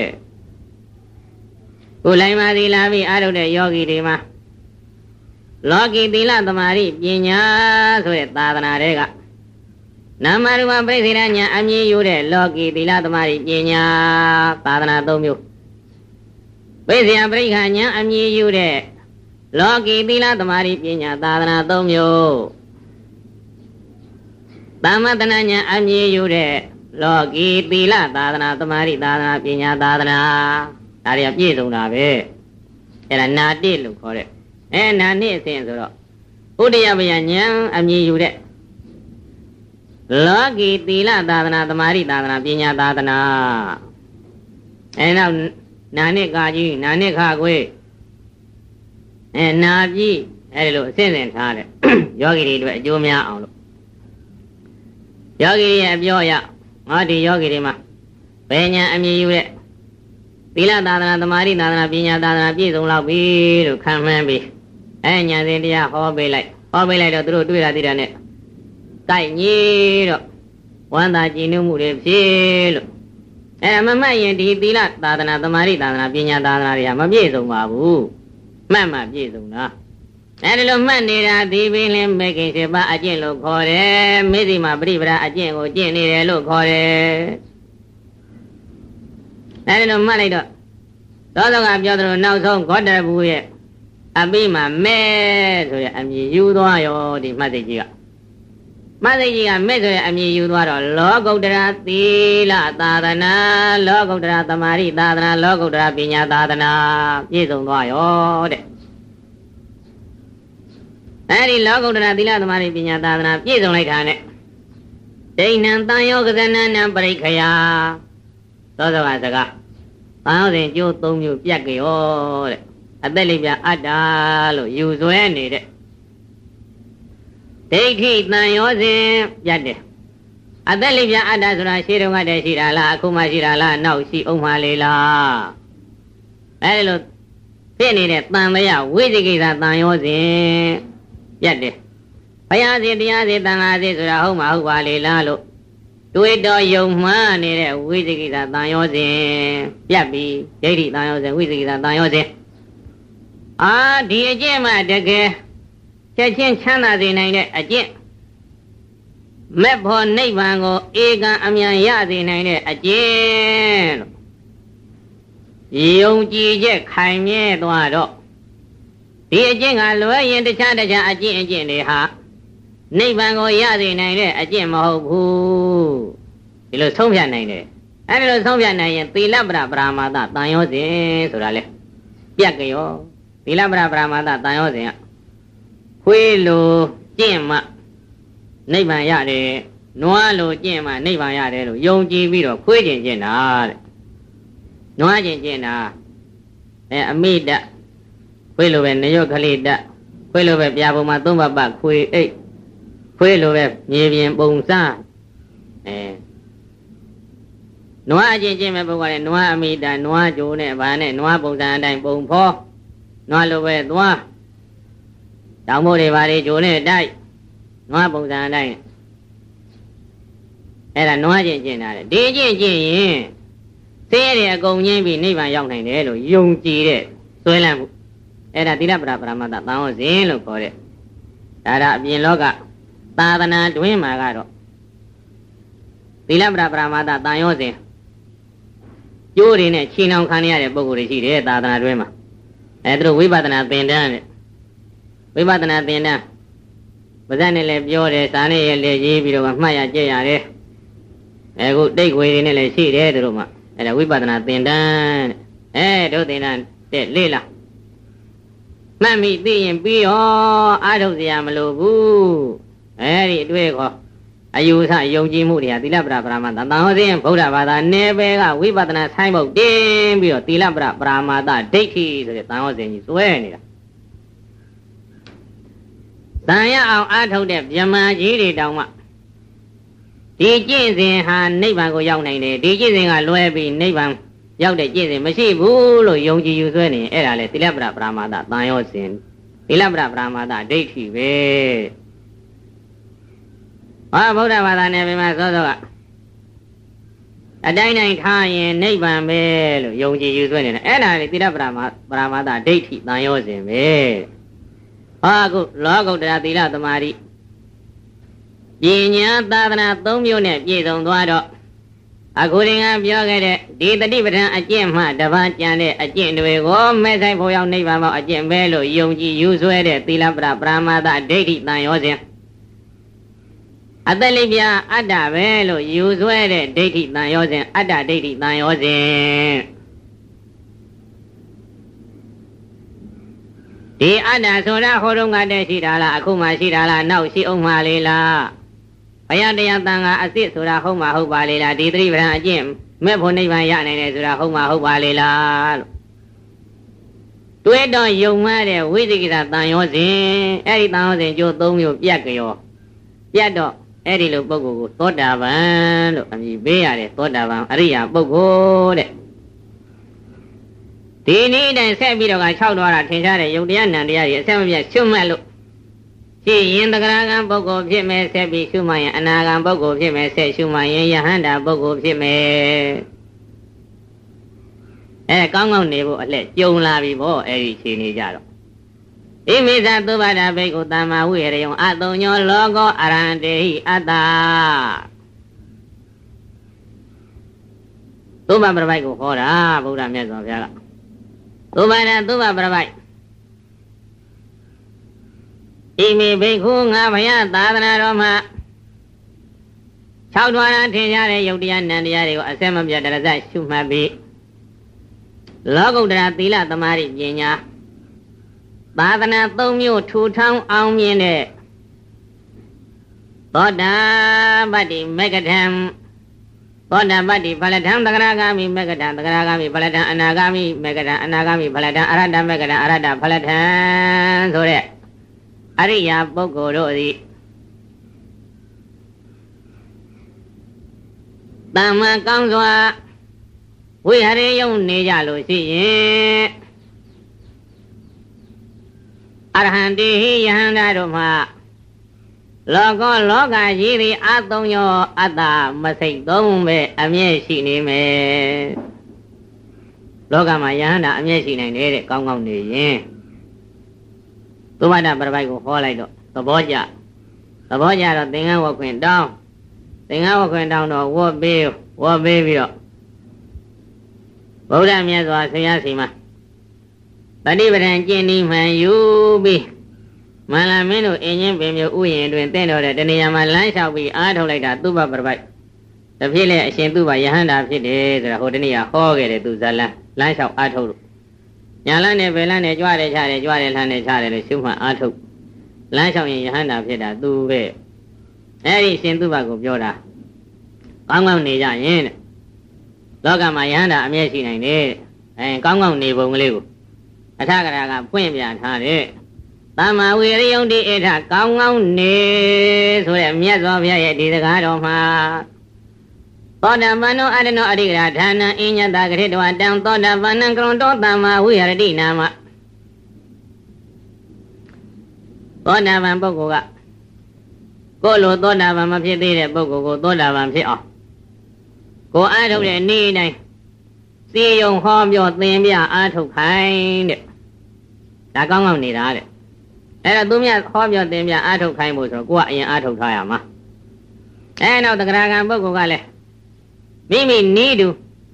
ကိုယ်လိုက်ပါသီလပြီးအားထုတ်တဲ့ယောဂီတွေမှာလောကီသီလသမာဓိပညာဆိုတဲ့သာသနာတွေကနာမရူပပရိသေရဉာဏ်အမြင်ယူတဲ့လောကီသီလသမာဓိပညာသာသနာသုံးမျိုးပိစိယပရိခာဉာဏ်အမြင်ယူတဲ့လောကီသီလသမာဓိပညာသာသနာသုံးမျိုးသမ္မတနာဉာဏ်အမြင်ယူတဲ့လောကီသီလသာသနာသမာဓိသာသနာပညာသာသနာဒါတွေကပြည့်စုံတာပဲအဲ့ဒါနာတိလို့ခေါ်တဲ့အဲနာနိအစဉ်ဆိုတော့ဥဒယပယဉာဏ်အမြင်ယူတဲ့လောကီသီလသာသနာသမာဓိသာသနာပညာသာသနာအဲနောက်နာနိကာကြီးနာနိခခွေအဲနာပြီအဲဒီလိုအစဉ်စဉ်ထားတယ်ယောဂီတွေအတွက်အကျိုးများအောင်လို့ယောဂီရဲ့အပြောအရငါဒီယောဂီတွေမှာဘယ်ညာအမြင်ယူတဲ့သီလသာသနာသမာဓိသာသနာပညာသာသနာပြည့်စုံလောက်ပြီလို့ခံမှန်းပြီးအဲညာစဉ်တရားဟောပေးလိုက်ဟောပေးလိုက်တော့သူတို့တွေ့တာသိတာနဲ့တိုက်ညီတော့ဝမ်းသာကြည်နူးမှုတွေဖြစ်လို့အဲမမှတ်ရင်ဒီသီလသာသနာသမာဓိသာသနာပညာသာသနာတွေကမပြည့်စုံပါဘူးမှတ်မှပြည့်စုံတာအဲဒီလိုမှတ်နေတာဒီပင်လင်းမေခင်စေပါအကျင့်လို့ခေါ်တယ်မေဇိမာပရိပဒအကျင့်ကိုကျင့်နေတယ်လို့ခေါ်တယ်အဲဒီလိုမှတ်လိုက်တော့သောသောကပြောသလိုနောက်ဆုံးဂေါတဘူရဲ့အပိမမဲဆိုတဲ့အမည်ယူသွားရောဒီမှတ်စိတ်ကြီးကမှတ်စိတ်ကြီးကမဲဆိုတဲ့အမည်ယူသွားတော့လောကုတ္တရာသီလသာသနာလောကုတ္တရာသမာဓိသာသနာလောကုတ္တရာပညာသာသနာပြည့်စုံသွားရောတဲ့အဲဒီလောကုတ္တရာသီလသမာဓိပညာသာသနာပြည့်စုံလိုက်တာနဲ့ဒိဋ္ဌံတန်ယောကဇနနံပရိခယာသောသောကစကားတန်ယောစဉ်ကျိုးသုံးမျိုးပြတ်ကြရောတဲ့အသက်လေးပြအတ္တလို့ယူဆွဲနေတဲ့ဒိဋ္ဌိတန်ယောစဉ်ပြတ်တယ်အသက်လေးပြအတ္တဆိုတာရှေးတုန်းကတည်းရှိတာလားအခုမှရှိတာလားနောက်ရှိအောင်မှလေလားအဲဒီလိုဖြစ်နေတဲ့တန်မြဝိသိကိစ္စတန်ယောစဉ်ပြတ်တယ်ဘုရားရှင်တရားရှင်တန်ခါရှင်ဆိုတာဟုတ်မှာဟုတ်ပါလေလားလို့တွေးတော်ယုံမှန်းနေတဲ့ဝိသိကိစ္စတန်ရောစဉ်ပြတ်ပြီးဒိဋ္ဌိတန်ရောစဉ်ဝိသိကိစ္စတန်ရောစဉ်အာဒီအကျင့်မှတကယ်ချက်ချင်းချမ်းသာစေနိုင်တဲ့အကျင့်မဲ့ဖို့နိဗ္ဗာန်ကိုဧကံအမြန်ရစေနိုင်တဲ့အကျင့်လို့ယုံကြည်ချက်ခိုင်မြဲသွားတော့ဒီအကျင့်ကလွယ်ရင်တခြားတခြားအကျင့်အကျင့်တွေဟာနိဗ္ဗာန်ကိုရစေနိုင်တဲ့အကျင့်မဟုတ်ဘူးဒီလိုဆုံးဖြတ်နိုင်တယ်အဲဒီလိုဆုံးဖြတ်နိုင်ရင်သီလပရပရမသတန်ရောစဉ်ဆိုတာလေပြတ်ကြောသီလပရပရမသတန်ရောစဉ်ကခွေးလိုကျင့်မှနိဗ္ဗာန်ရတယ်နွားလိုကျင့်မှနိဗ္ဗာန်ရတယ်လို့ယုံကြည်ပြီးတော့ခွေးကျင့်ကျင့်တာတဲ့နွားကျင့်ကျင့်တာအဲအမိတခွေးလိုပဲနရွတ်ကလေးတခွေးလိုပဲပြာပုံမှာသုံးပတ်ပတ်ခွေးအိတ်ခွေးလိုပဲမြေပြင်ပုံစားအဲနွားအချင်းချင်းပဲပုံကလည်းနွားအမိတာနွားကြိုးနဲ့ဗာနဲ့နွားပုံစံအတိုင်းပုံဖော်နွားလိုပဲသွားတောင်မို့တွေဗာတွေကြိုးနဲ့တိုက်နွားပုံစံအတိုင်းအဲ့ဒါနွားချင်းချင်းတာလေဒီချင်းချင်းရင်သိရတဲ့အကုန်ချင်းပြီးနိဗ္ဗာန်ရောက်နိုင်တယ်လို့ယုံကြည်တဲ့ဆွဲလန်းမှုအဲ့ဒါသီလပရပရမတ္တသံဃောစဉ်လို့ခေါ်တဲ့ဒါဒါအပြင်လောကသာသနာတွင်မှာကတော့သီလပရပရမတ္တသံဃောစဉ်ကျိုးတွေနဲ့ခြေနှောင်ခံရတဲ့ပုဂ္ဂိုလ်တွေရှိတယ်သာသနာတွင်မှာအဲသူတို့ဝိပဿနာသင်တန်းတဲ့ဝိပဿနာသင်တန်းပါဇက်နဲ့လည်းပြောတယ်စာနဲ့လည်းရေးပြီးတော့မှတ်ရကြက်ရတယ်အခုတိတ်ခွေတွေနဲ့လည်းရှိတယ်သူတို့မှာအဲဒါဝိပဿနာသင်တန်းတဲ့အဲတို့သင်တန်းတဲ့လေးလားမှတ်မိသိရင်ပြီးရောအားထုတ်เสียမလို့ဘူးအဲဒီအတွေ့ခေါ်အယူဆယုံကြည်မှုတွေကသီလပရပရမတ္တသံဃောစဉ်ဗုဒ္ဓဘာသာနယ်ပယ်ကဝိပဿနာဆိုင်ဖို့တင်းပြီးတော့သီလပရပရမတ္တဒိဋ္ဌိဆိုတဲ့သံဃောစဉ်ကြီးစွဲနေတာတန်ရအောင်အားထုတ်တဲ့ဗြဟ္မာကြီးတွေတောင်မှဒီကျင့်စဉ်ဟာနိဗ္ဗာန်ကိုရောက်နိုင်တယ်ဒီကျင့်စဉ်ကလွဲပြီးနိဗ္ဗာန်ရောက်တဲ့ကျင့်စဉ်မရှိဘူးလို့ယုံကြည်ယူဆွဲနေရင်အဲ့ဒါလေသီလပရပရမတ္တသံယောစဉ်သီလပရပရမတ္တဒိဋ္ဌိပဲဟာဗုဒ္ဓဘာသာနဲ့ပြမစောစောကအတိုင်းတိုင်းထားရင်နိဗ္ဗာန်ပဲလို့ယုံကြည်ယူဆွဲနေတယ်အဲ့ဒါလေသီလပရမပရမတ္တဒိဋ္ဌိသံယောစဉ်ပဲဟာအခုလောကုတ္တရာသီလသမာဓိပညာသာသနာသုံးမျိုးနဲ့ပြည့်စုံသွားတော့အခုရင်ကပြောခဲ့တဲ့ဒီတတိပဋ္ဌာန်အကျင့်မှတပါးကြံတဲ့အကျင့်တွေကိုမဲ့ဆိုင်ဖို့ရောက်နိဗ္ဗာန်မှာအကျင့်ပဲလို့ယုံကြည်ယူဆွဲတဲ့သီလပရပရမတ္တဒိဋ္ဌိသံယောစဉ်အတ္တလိပြအတ္တပဲလို့ယူဆွဲတဲ့ဒိဋ္ဌိသံယောစဉ်အတ္တဒိဋ္ဌိသံယောစဉ်ဒီအတ္တဆိုတာဟောတော့ငါတည်းရှိတာလားအခုမှရှိတာလားနောက်ရှိအောင်မှလေလားဘုရားတရားတန်ခါအစ်စ်ဆိုတာဟုတ်မှဟုတ်ပါလေလားဒီသတိပဋ္ဌာန်အကျင့်မဲ့ဖို့နိဗ္ဗာန်ရနိုင်တယ်ဆိုတာဟုတ်မှဟုတ်ပါလေလားလို့တွေးတော့ယုံမှားတဲ့ဝိသိကိစ္စတန်ရောစဉ်အဲ့ဒီတန်ရောစဉ်ကျိုးသုံးမျိုးပြတ်ကြောပြတ်တော့အဲ့ဒီလိုပုဂ္ဂိုလ်ကိုသောတာပန်လို့အမည်ပေးရတယ်သောတာပန်အရိယာပုဂ္ဂိုလ်တဲ့ဒီနေ့တိုင်းဆက်ပြီးတော့က၆သွားတာထင်ရှားတဲ့ယုတ်တရားနံတရားကြီးအဆက်မပြတ်ရှုမှတ်လို့ရှိရင်သဂရကံပုဂ္ဂိုလ်ဖြစ်မယ်ဆက်ပြီးရှုမှတ်ရင်အနာဂံပုဂ္ဂိုလ်ဖြစ်မယ်ဆက်ရှုမှတ်ရင်ယဟန္တာပုဂ္ဂိုလ်ဖြစ်မယ်အဲကောင်းကောင်းနေဖို့အလှည့်ကြုံလာပြီဗောအဲ့ဒီခြေနေကြတော့ဣမိသသုဘဒဘိက္ခုတမ္မာဝိရယံအတုံညောလောကောအရဟံတေဟိအတ္တသုဘပရပိုက်ကိုဟောတာဗုဒ္ဓမြတ်စွာဘုရားကသုဘဒသုဘပရပိုက်ဣမိဘိက္ခုငါဘုရားသာသနာတော်မှာ၆ထွားထင်ရှားတဲ့ယုတ်တရားနံတရားတွေကိုအစမပြတ်တရဇရှုမှတ်ပြီးလောကုတ္တရာသီလသမာဓိပညာသာသနာသုံးမျိုးထူထောင်အောင်မြင်တဲ့သောတာပတ္တိမေကထံသောတာပတ္တိဖလထံသဂရဂာမိမေကထံသဂရဂာမိဖလထံအနာဂာမိမေကထံအနာဂာမိဖလထံအရဟတမေကထံအရဟတဖလထံဆိုတဲ့အရိယာပုဂ္ဂိုလ်တို့သည်တမ္မာကောင်းစွာဝိဟရေယုံနေကြလို့ရှိရင်အရဟံတိဟိယဟန္တာတို့မှာလောကောလောကကြီးသည်အသုံးရောအတ္တမစိတ်သုံးပဲအမြဲရှိနေမယ်လောကမှာယဟန္တာအမြဲရှိနိုင်တယ်တဲ့ကောင်းကောင်းနေရင်သုဘဒပရပိုက်ကိုဟောလိုက်တော့သဘောကျသဘောကျတော့သင်္ကန်းဝခွင်တောင်းသင်္ကန်းဝခွင်တောင်းတော့ဝတ်ပေးဝတ်ပေးပြီးတော့ဗုဒ္ဓမြတ်စွာဘုရားစီမှာတတိပဒံကျင့်ဒီမှန်ယူပြီးမန္လမင်းတို့အင်းချင်းပင်မျိုးဥယျာဉ်တွင်တင့်တော်တဲ့တဏှာမှာလမ်းလျှောက်ပြီးအားထုတ်လိုက်တာသုဘပရပိုက်တဖြစ်လေအရှင်သုဘယဟန္တာဖြစ်တယ်ဆိုတာဟိုတနေ့ကဟောခဲ့တယ်သူဇလန်းလမ်းလျှောက်အားထုတ်လို့ညာလန်းနဲ့ဘယ်လန်းနဲ့ကြွားတယ်ချတယ်ကြွားတယ်လှမ်းတယ်ချတယ်လို့ရှုမှတ်အားထုတ်လမ်းလျှောက်ရင်ယဟန္တာဖြစ်တာသူပဲအဲ့ဒီရှင်သုဘကိုပြောတာကောင်းကောင်းနေကြရင်တဲ့လောကမှာယဟန္တာအမြဲရှိနိုင်တယ်အဲကောင်းကောင်းနေပုံကလေးကိုအထကရာကဖွင့်ပြထားတယ်သမ္မာဝိရိယုံတိအေထကောင်းကောင်းနေဆိုတဲ့မြတ်စွာဘုရားရဲ့ဒီစကားတော်မှာသောတာပန်နောအရနောအရိကရာဌာနအညတဂရိတဝတံသောတာပန်နံကရုံတောသမ္မာဝိရတိနာမသောတာပန်ပုဂ္ဂိုလ်ကကိုယ်လိုသောတာပန်မဖြစ်သေးတဲ့ပုဂ္ဂိုလ်ကိုသောတာပန်ဖြစ်အောင်ကိုအားထုတ်တဲ့နေ့တိုင်းစီယုံဟောပြောသင်ပြအားထုတ်ခိုင်းတဲ့ဒါကောင်းကောင်းနေတာတဲ့အဲ့တော့သူမြတ်ဟောပြောသင်ပြအားထုတ်ခိုင်းဖို့ဆိုတော့ကိုကအရင်အားထုတ်ထားရမှာအဲနောက်တဂရကံပုဂ္ဂိုလ်ကလည်းမိမိနီးတူ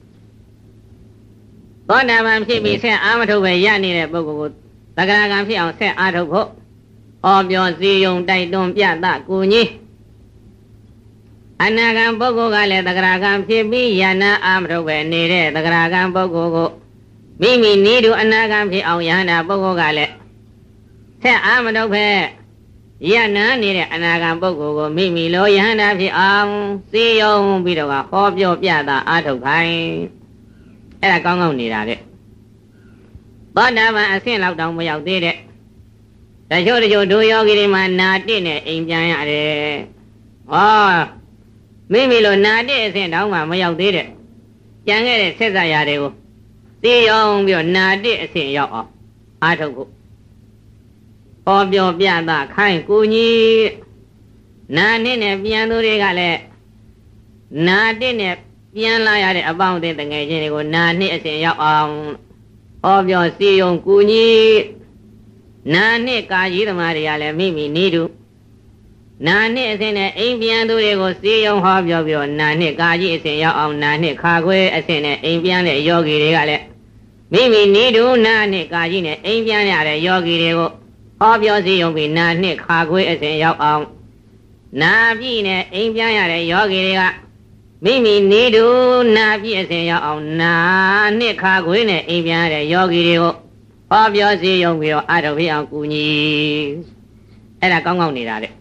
သောတာပန်ဖြစ်ပြီးဆက်အားမထုတ်ပဲရနေတဲ့ပုဂ္ဂိုလ်ကိုတဂရကံဖြစ်အောင်ဆက်အားထုတ်ဖို့ဟောပြောစီယုံတိုက်တွန်းပြသကိုကြီးအနာဂံပုဂ္ဂိုလ်ကလည်းတဂရကံဖြစ်ပြီးယနာအားမထုတ်ပဲနေတဲ့တဂရကံပုဂ္ဂိုလ်ကိုမိမိနီးတူအနာဂံဖြစ်အောင်ယန္တာပုဂ္ဂိုလ်ကလည်းဆက်အားမထုတ်ပဲယနာနေတဲ့အနာဂံပုဂ္ဂိုလ်ကိုမိမိလိုယန္တာဖြစ်အောင်စီယုံပြီးတော့ဟောပြောပြတာအားထုတ်ခိုင်းအဲ့ဒါကောင်းကောင်းနေတာတဲ့သောတာပန်အဆင့်လောက်တောင်မရောက်သေးတဲ့တချို့တချို့ဒုယောဂီတွေမှာနာတိနဲ့အိမ်ပြန်ရတယ်ဟောမိမိလိုနာတိအဆင့်တောင်မှမရောက်သေးတဲ့ကြံခဲ့တဲ့ဆက်စရာတွေကိုသိအောင်ပြီးတော့နာတိအဆင့်ရောက်အောင်အားထုတ်ဖို့ဟောပြောပြတာခိုင်းကိုကြီးနာနဲ့နဲ့ပြန်သူတွေကလည်းနာတိနဲ့ပြန်လာရတဲ့အပေါင်းအသင်းတငယ်ချင်းတွေကိုနာနှစ်အစဉ်ရောက်အောင်ဟောပြောစီယုံကိုကြီးနာနှစ်ကာကြီးသမားတွေကလည်းမိမိနေတူနာနှစ်အစဉ်နဲ့အိမ်ပြန်သူတွေကိုစီယုံဟောပြောပြီးတော့နာနှစ်ကာကြီးအစဉ်ရောက်အောင်နာနှစ်ခါခွဲအစဉ်နဲ့အိမ်ပြန်တဲ့ယောဂီတွေကလည်းမိမိနေတူနာနှစ်ကာကြီးနဲ့အိမ်ပြန်ရတဲ့ယောဂီတွေကိုဟောပြောစီယုံပြီးနာနှစ်ခါခွဲအစဉ်ရောက်အောင်နာပြည့်နဲ့အိမ်ပြန်ရတဲ့ယောဂီတွေကမိမိနေတူနာပြည့်အစဉ်ရောက်အောင်နာနှစ်ခါခွေးနဲ့အိမ်ပြန်ရတဲ့ယောဂီတွေကိုဟောပြောစီယုံပြီးတော့အထုပ်ဖြစ်အောင်ကူညီအဲ့ဒါကောင်းကောင်းနေတာတဲ့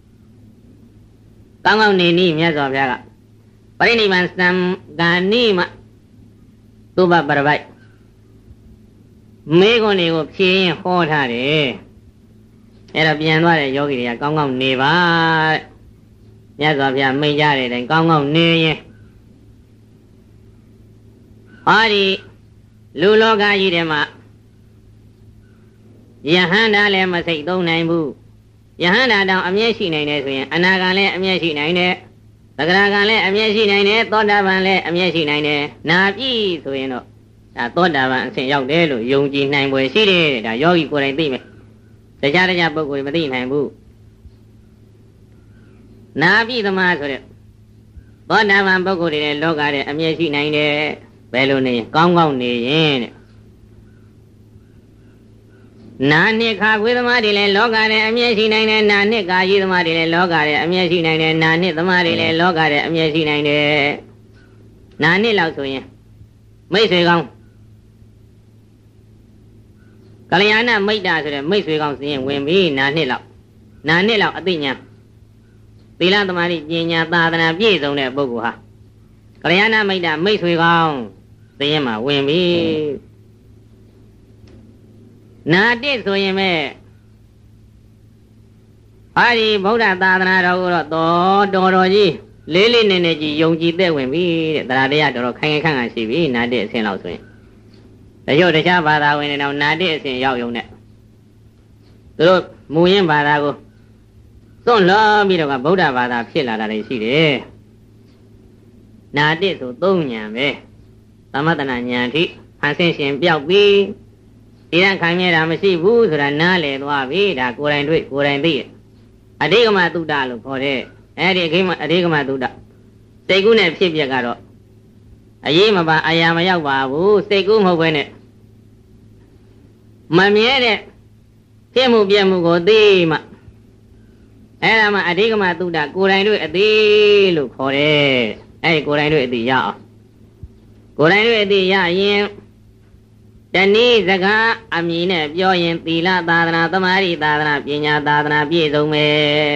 ကောင်းကောင်းနေနည်းမြတ်စွာဘုရားကပရိနိဗ္ဗာန်စံဂာနိမသုဘပရပိုက်မေကွန်တွေကိုဖြေရင်ဟောထားတယ်အဲ့တော့ပြန်သွားတဲ့ယောဂီတွေကကောင်းကောင်းနေပါမြတ်စွာဘုရားမိန့်ကြတဲ့တိုင်ကောင်းကောင်းနေရင်ဟောဒီလူလောကကြီးထဲမှာယဟန္တာလည်းမစိတ်သုံးနိုင်ဘူးယဟန္တာတောင်အမျက်ရှိနိုင်တယ်ဆိုရင်အနာဂံလည်းအမျက်ရှိနိုင်တယ်သဂရဂံလည်းအမျက်ရှိနိုင်တယ်သောတာပန်လည်းအမျက်ရှိနိုင်တယ်နာပြီဆိုရင်တော့ဒါသောတာပန်အဆင့်ရောက်တယ်လို့ယုံကြည်နိုင်ွယ်ရှိတယ်ဒါယောဂီကိုယ်တိုင်သိမယ်တခြားတခြားပုဂ္ဂိုလ်မသိနိုင်ဘူးနာပြီသမားဆိုတဲ့သောတာပန်ပုဂ္ဂိုလ်တွေလည်းလောကထဲအမျက်ရှိနိုင်တယ်ဘယ်လိုနေကောင်းကောင်းနေရင်တဲ့နာနှစ်ခါခွေးသမားတွေလည်းလောကထဲအမျက်ရှိနိုင်တယ်နာနှစ်ကာကြီးသမားတွေလည်းလောကထဲအမျက်ရှိနိုင်တယ်နာနှစ်သမားတွေလည်းလောကထဲအမျက်ရှိနိုင်တယ်နာနှစ်လောက်ဆိုရင်မိတ်ဆွေကောင်းကလျာဏမိတ်တာဆိုတဲ့မိတ်ဆွေကောင်းစရင်ဝင်ပြီနာနှစ်လောက်နာနှစ်လောက်အသိဉာဏ်သီလသမာဓိပညာသာသနာပြည့်စုံတဲ့ပုဂ္ဂိုလ်ဟာကလျာဏမိတ်တာမိတ်ဆွေကောင်းစရင်မှာဝင်ပြီနာတစ်ဆိုရင်မဲ့ဟာဒီဗုဒ္ဓသာသနာတော်ကိုတော့တော်တော်တော်ကြီးလေးလေးနက်နက်ကြီးယုံကြည်သက်ဝင်ပြီတဲ့တရားတရားတော်တော်ခိုင်ခိုင်ခန့်ခန့်ရှိပြီနာတစ်အဆင့်လောက်ဆိုရင်တချို့တခြားဘာသာဝင်တွေတော့နာတစ်အဆင့်ရောက်ရုံနဲ့သူတို့မူရင်းဘာသာကိုသွန့်လောပြီးတော့ကဗုဒ္ဓဘာသာဖြစ်လာတာတွေရှိတယ်နာတစ်ဆိုသုံးဉာဏ်ပဲသမတနာဉာဏ်ထိဖန်ဆင်းရှင်ပြောက်ပြီးဒီကခံရတာမရှိဘူးဆိုတာနားလည်သွားပြီဒါကိုယ်တိုင်တွေ့ကိုယ်တိုင်သိအဓိကမသုတ္တလို့ခေါ်တဲ့အဲ့ဒီအဓိကမအဓိကမသုတ္တစိတ်ကူးနဲ့ဖြစ်ပြကတော့အရေးမပါအာရမရောက်ပါဘူးစိတ်ကူးမဟုတ်ဘဲနဲ့မမြဲတဲ့ဖြစ်မှုပြမှုကိုသိမှအဲ့ဒါမှအဓိကမသုတ္တကိုယ်တိုင်တွေ့အသိလို့ခေါ်တယ်အဲ့ဒီကိုယ်တိုင်တွေ့အသိရအောင်ကိုယ်တိုင်တွေ့အသိရရင်တဏှိစကားအမည်နဲ့ပြောရင်သီလသာသနာသမာဓိသာသနာပညာသာသနာပြည့်စုံမယ်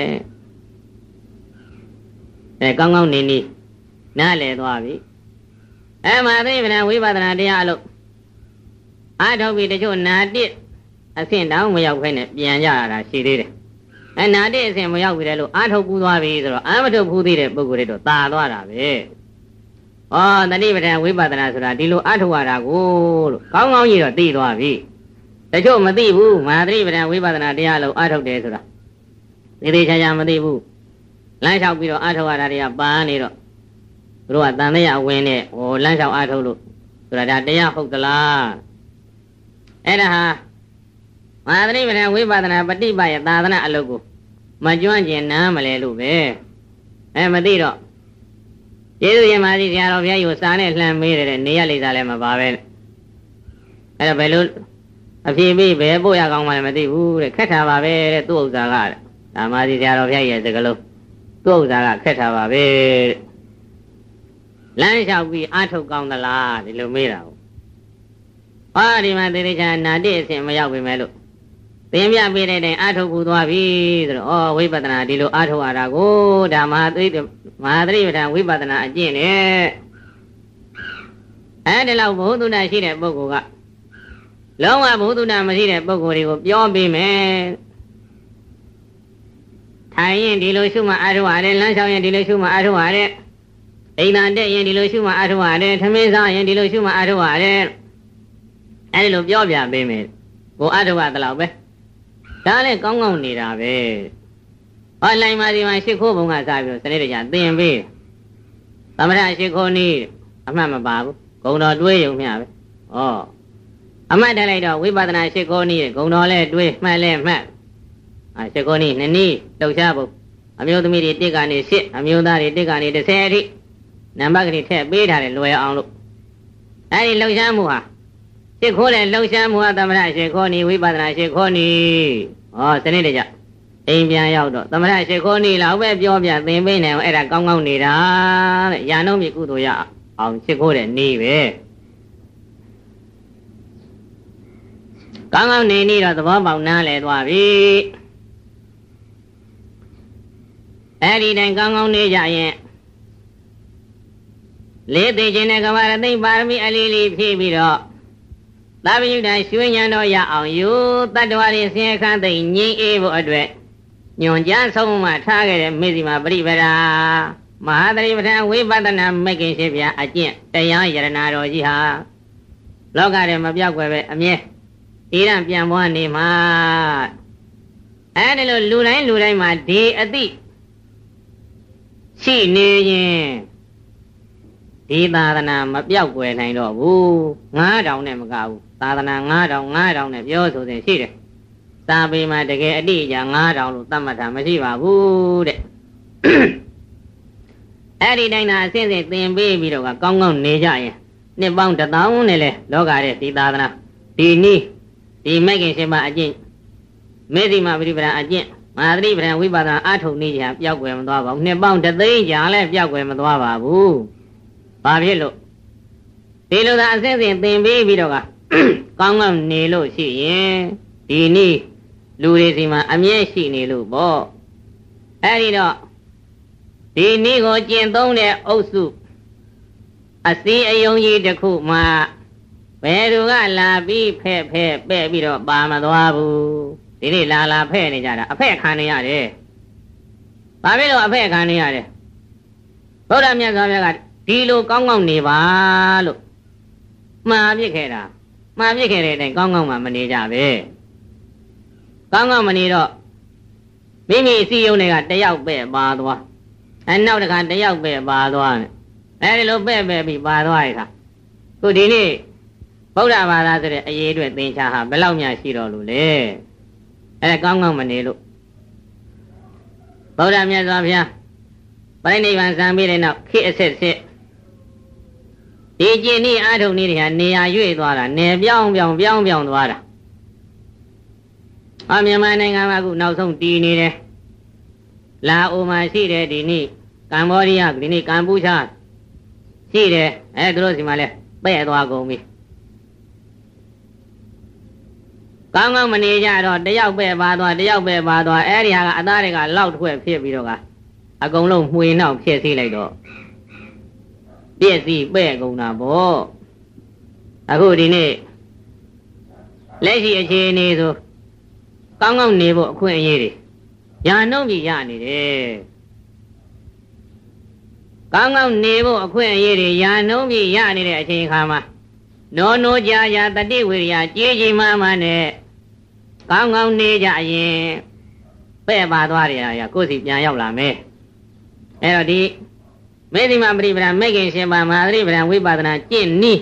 အဲကောင်းကောင်းနေနေနားလည်သွားပြီအဲမှာသိပ္ပံဝိပဿနာတရားအလို့အားထုတ်ပြီးတချို့နာတစ်အဆင့်တောင်မရောက်ခဲနဲ့ပြန်ကြရတာရှိသေးတယ်အဲနာတစ်အဆင့်မရောက်ပြီလေလို့အားထုတ်ပူးသွားပြီဆိုတော့အာမထုတ်ပူးသေးတဲ့ပုဂ္ဂိုလ်တွေတော့သာသွားတာပဲဩတတိပဋ္ဌာန်ဝိပဿနာဆိုတာဒီလိုအထောက်ရတာကိုလို့ကောင်းကောင်းကြီးတော့သိသွားပြီတချို့မသိဘူးမဟာတတိပဋ္ဌာန်ဝိပဿနာတရားလို့အထောက်တယ်ဆိုတာသေသေးချာချာမသိဘူးလမ်းလျှောက်ပြီးတော့အထောက်ရတာတွေကပါနေတော့သူတို့ကတန်တရားဝင်နဲ့ဟိုလမ်းလျှောက်အထောက်လို့ဆိုတာဒါတရားဟုတ်သလားအဲ့ဒါဟာမဟာတတိပဋ္ဌာန်ဝိပဿနာပฏิပတ်ရဲ့သာသနာအလုပ်ကိုမကျွမ်းကျင်နားမလဲလို့ပဲအဲမသိတော့ကျေးဇူးရှင်ပါစီဆရာတော်ဘုရားကြီးကိုစာနဲ့လှမ်းမေးတယ်နေရလိမ့်စားလည်းမပါပဲအဲ့တော့ဘယ်လိုအဖြေပေးဘယ်ပို့ရကောင်းမှလည်းမသိဘူးတဲ့ခက်တာပါပဲတဲ့သူ့ဥစ္စာကတဲ့ဒါမှစီဆရာတော်ဘုရားကြီးရဲ့စကားလုံးသူ့ဥစ္စာကခက်တာပါပဲတဲ့လမ်းလျှောက်ပြီးအားထုတ်ကောင်းသလားဒီလိုမေးတာဟုတ်ဟာဒီမှာသေသေးချာနာတိအဆင့်မရောက်ပြီမဲ့လို့သင်ပြပေးတဲ့တိုင်အားထုတ်ပူသွားပြီဆိုတော့ဩဝိပဿနာဒီလိုအားထုတ်ရတာကိုဒါမဟာသိမဟာသတိပဋ္ဌာန်ဝိပဿနာအကျင့်နဲ့အဲဒီလောက်ဘုသူဏရှိတဲ့ပုဂ္ဂိုလ်ကလုံးဝဘုသူဏမရှိတဲ့ပုဂ္ဂိုလ်တွေကိုပြောပေးမယ်ထိုင်ရင်ဒီလိုရှုမှအားထုတ်ရတယ်လမ်းလျှောက်ရင်ဒီလိုရှုမှအားထုတ်ရတယ်အိမ်သာတက်ရင်ဒီလိုရှုမှအားထုတ်ရတယ်ထမင်းစားရင်ဒီလိုရှုမှအားထုတ်ရတယ်အဲဒီလိုပြောပြပေးမယ်ကိုအားထုတ်ရတဲ့လောက်ပဲဒါလည်းကောင်းကောင်းနေတာပဲဟောလိုင်မာဒီမှာရှ िख ိုးဘုံကစားပြီးတော့စနေတကြသင်ပေးသမထရှ िख ိုးနည်းအမှတ်မပါဘူးဂုံတော်တွေးရုံမျှပဲဩအမှတ်ထားလိုက်တော့ဝိပဿနာရှ िख ိုးနည်းဂုံတော်လဲတွေးမှတ်လဲမှတ်အာရှ िख ိုးနည်းနှစ်နည်းလှုပ်ရှားဖို့အမျိုးသမီးတွေတစ်ကနေရှစ်အမျိုးသားတွေတစ်ကနေတစ်ဆယ်အထိနံပါတ်ကလေးထည့်ပေးထားတယ်လွယ်အောင်လို့အဲဒီလှုပ်ရှားမှုဟာရှ िख ိုးတဲ့လှုပ်ရှားမှုဟာသမထရှ िख ိုးနည်းဝိပဿနာရှ िख ိုးနည်းဩစနေတကြအိမ်ပြန်ရောက်တော့သမထရှ िख ိုးနည်းလောက်ပဲပြောပြသင်ပေးနေအောင်အဲ့ဒါကောင်းကောင်းနေတာတဲ့ရာနှုံးမြေကုသိုလ်ရအောင်ရှ िख ိုးတဲ့နည်းပဲကောင်းကောင်းနေနေတော့သဘောပေါက်နားလည်သွားပြီအဲ့ဒီတိုင်ကောင်းကောင်းနေကြရင်လေးသိခြင်းနဲ့ကဘာရသိပါရမီအလေးလေးဖြည့်ပြီးတော့သာဝိယုဒ္ဓရွှေဉဏ်တော်ရအောင်ယူတတ္တဝါတွေဆင်းရဲခန်းသိငြိမ်းအေးဖို့အတွက်ညွန်ကြားဆုံးမှထားခဲ့တဲ့မေဇိမာပရိပဒါမဟာသတိပဋ္ဌာန်ဝိပဿနာမဂ်ကိရှိပြအကျင့်တရားယရနာတော်ကြီးဟာလောကထဲမပြောက်ွယ်ပဲအမြဲဣရံပြန်ပွားနေမှာအဲဒီလိုလူတိုင်းလူတိုင်းမှာဒီအသိရှိနေရင်ဒီသာသနာမပြောက်ွယ်နိုင်တော့ဘူးငါးထောင်နဲ့မကဘူးသာသနာငါးထောင်ငါးထောင်နဲ့ပြောဆိုစဉ်ရှိတယ်သာပေမှာတကယ်အတိအကျငါးထောင်လို့သတ်မှတ်တာမရှိပါဘူးတဲ့အဲ့ဒီတိုင်းသာအစဉ်စဉ်သင်ပေးပြီးတော့ကကောင်းကောင်းနေကြရင်နှစ်ပေါင်းတစ်သောင်းနဲ့လေလောကရဲ့ဒီသာသနာဒီနည်းဒီမဂ္ဂင်ရှင်မအကျင့်မေဇိမာပရိပဒအကျင့်မဟာသတိပဋ္ဌာန်ဝိပဿနာအထုံနေကြပျောက်ွယ်မသွားပါဘူးနှစ်ပေါင်းတစ်သိန်းကြာလည်းပျောက်ွယ်မသွားပါဘူးဘာဖြစ်လို့ဒီလိုသာအစဉ်စဉ်သင်ပေးပြီးတော့ကကောင်းကောင်းနေလို့ရှိရင်ဒီနည်းလူတွေစီမှာအမြဲရှိနေလို့ပေါ့အဲ့ဒီတော့ဒီနည်းကိုကျင့်သုံးတဲ့အုပ်စုအစည်းအယုံကြီးတစ်ခုမှဘယ်သူကလာပြီးဖဲ့ဖဲ့ပဲ့ပြီးတော့ပါမသွားဘူးဒီနေ့လာလာဖဲ့နေကြတာအဖဲ့ခံနေရတယ်ဘာဖြစ်လို့အဖဲ့ခံနေရတယ်ဗုဒ္ဓမြတ်စွာဘုရားကဒီလိုကောင်းကောင်းနေပါလို့မှားပြစ်ခဲ့တာမှားပြစ်ခဲ့တဲ့အတိုင်းကောင်းကောင်းမှမနေကြပဲကောင်းကောင်းမနေတော့မိမိအစည်းအရုံးတွေကတယောက်ပဲ့ပါသွားအဲနောက်တစ်ခါတယောက်ပဲ့ပါသွားတယ်အဲဒီလိုပဲ့ပဲ့ပြီးပါသွားရတာခုဒီနေ့ဗုဒ္ဓဘာသာဆိုတဲ့အရေးအတွက်သင်္ချာဟာဘယ်လောက်များရှိတော်လို့လဲအဲကောင်းကောင်းမနေလို့ဗုဒ္ဓမြတ်စွာဘုရားပရိနိဗ္ဗာန်စံပြီးတဲ့နောက်ခေတ်အဆက်ဆက်ဒီကျင့်ဤအာထုံနည်းတွေဟာနေရာရွေ့သွားတာနေပြောင်းပြောင်းပြောင်းပြောင်းသွားတာအမြန်မာနိုင်ငံမှာအခုနောက်ဆုံးတည်နေတယ်လာအိုမှာရှိတယ်ဒီနေ့ကမ္ဘောဒီးယားဒီနေ့ကမ္ဘောရှားရှိတယ်အဲသူတို့စီမှာလဲပဲ့သွားကုန်ပြီကောင်းကောင်းမနေကြတော့တယောက်ပဲ့ပါသွားတယောက်ပဲ့ပါသွားအဲဒီဟာကအသားတွေကလောက်ထွက်ဖြစ်ပြီးတော့ကအကုန်လုံးမှွေနှောက်ဖြစ်စီလိုက်တော့ပြည့်စည်ပဲ့ကုန်တာပေါ့အခုဒီနေ့လက်ရှိအခြေအနေဆိုကောင်းကောင်းနေဖို့အခွင့်အရေးတွေညာနှုံးပြီးရနေတယ်ကောင်းကောင်းနေဖို့အခွင့်အရေးတွေညာနှုံးပြီးရနေတဲ့အချိန်ခါမှာနောနောကြာကြာတတိဝိရိယကြေးကြီးမှမှနဲ့ကောင်းကောင်းနေကြရင်ပဲ့ပါသွားတယ်ရာကိုယ်စီပြန်ရောက်လာမယ်အဲ့တော့ဒီမေဇိမာပရိပဒမေခင်ရှင်ပါမဟာသတိပဋ္ဌာန်ဝိပဿနာကျင့်နည်း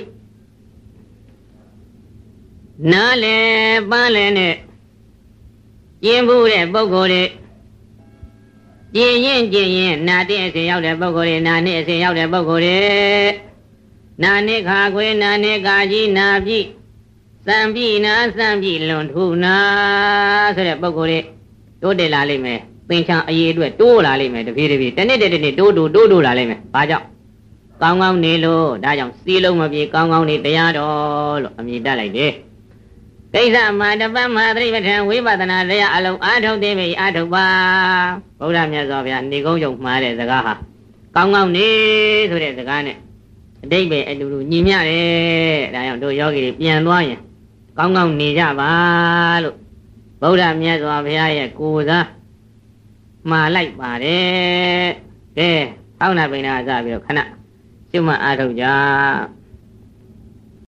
နားလေပန်းလေနဲ့ကျင့်ဘူးတဲ့ပုဂ္ဂိုလ်တွေကျင့်ရင်ကျင့်ရင်နာတဲ့အစဉ်ရောက်တဲ့ပုဂ္ဂိုလ်တွေနာနှစ်အစဉ်ရောက်တဲ့ပုဂ္ဂိုလ်တွေနာနှစ်ခါခွေနာနှစ်ကာကြီးနာပြီစံပြီနာစံပြီလွန်ထူနာဆိုတဲ့ပုဂ္ဂိုလ်တွေတိုးတက်လာလိမ့်မယ်သင်္ချာအရေးအတွက်တိုးလာလိမ့်မယ်တဖြည်းတဖြည်းတနေ့တနေ့တိုးတိုးတိုးတိုးလာလိမ့်မယ်ဘာကြောင့်ကောင်းကောင်းနေလို့ဒါကြောင့်စီးလုံးမပြေကောင်းကောင်းနေတရားတော်လို့အမည်တက်လိုက်တယ်ဒိဋ္ဌမှာတပတ်မဟာသတိပဋ္ဌာန်ဝိပဿနာတရားအလုံးအာထုတ်သိပြီအာထုတ်ပါဘုရားမြတ်စွာဘုရားနေကုန်းချုပ်မှားတဲ့စကားဟာကောင်းကောင်းနေဆိုတဲ့စကားနဲ့အတိတ်ပဲအတူတူညီမျှတယ်ဒါကြောင့်တို့ယောဂီတွေပြန်သွားရင်ကောင်းကောင်းနေကြပါလို့ဘုရားမြတ်စွာဘုရားရဲ့ကိုယ်စားမှားလိုက်ပါတယ်ကဲဟောင်းနာပိဏာစပြီးတော့ခဏရှုမှတ်အာထုတ်ကြ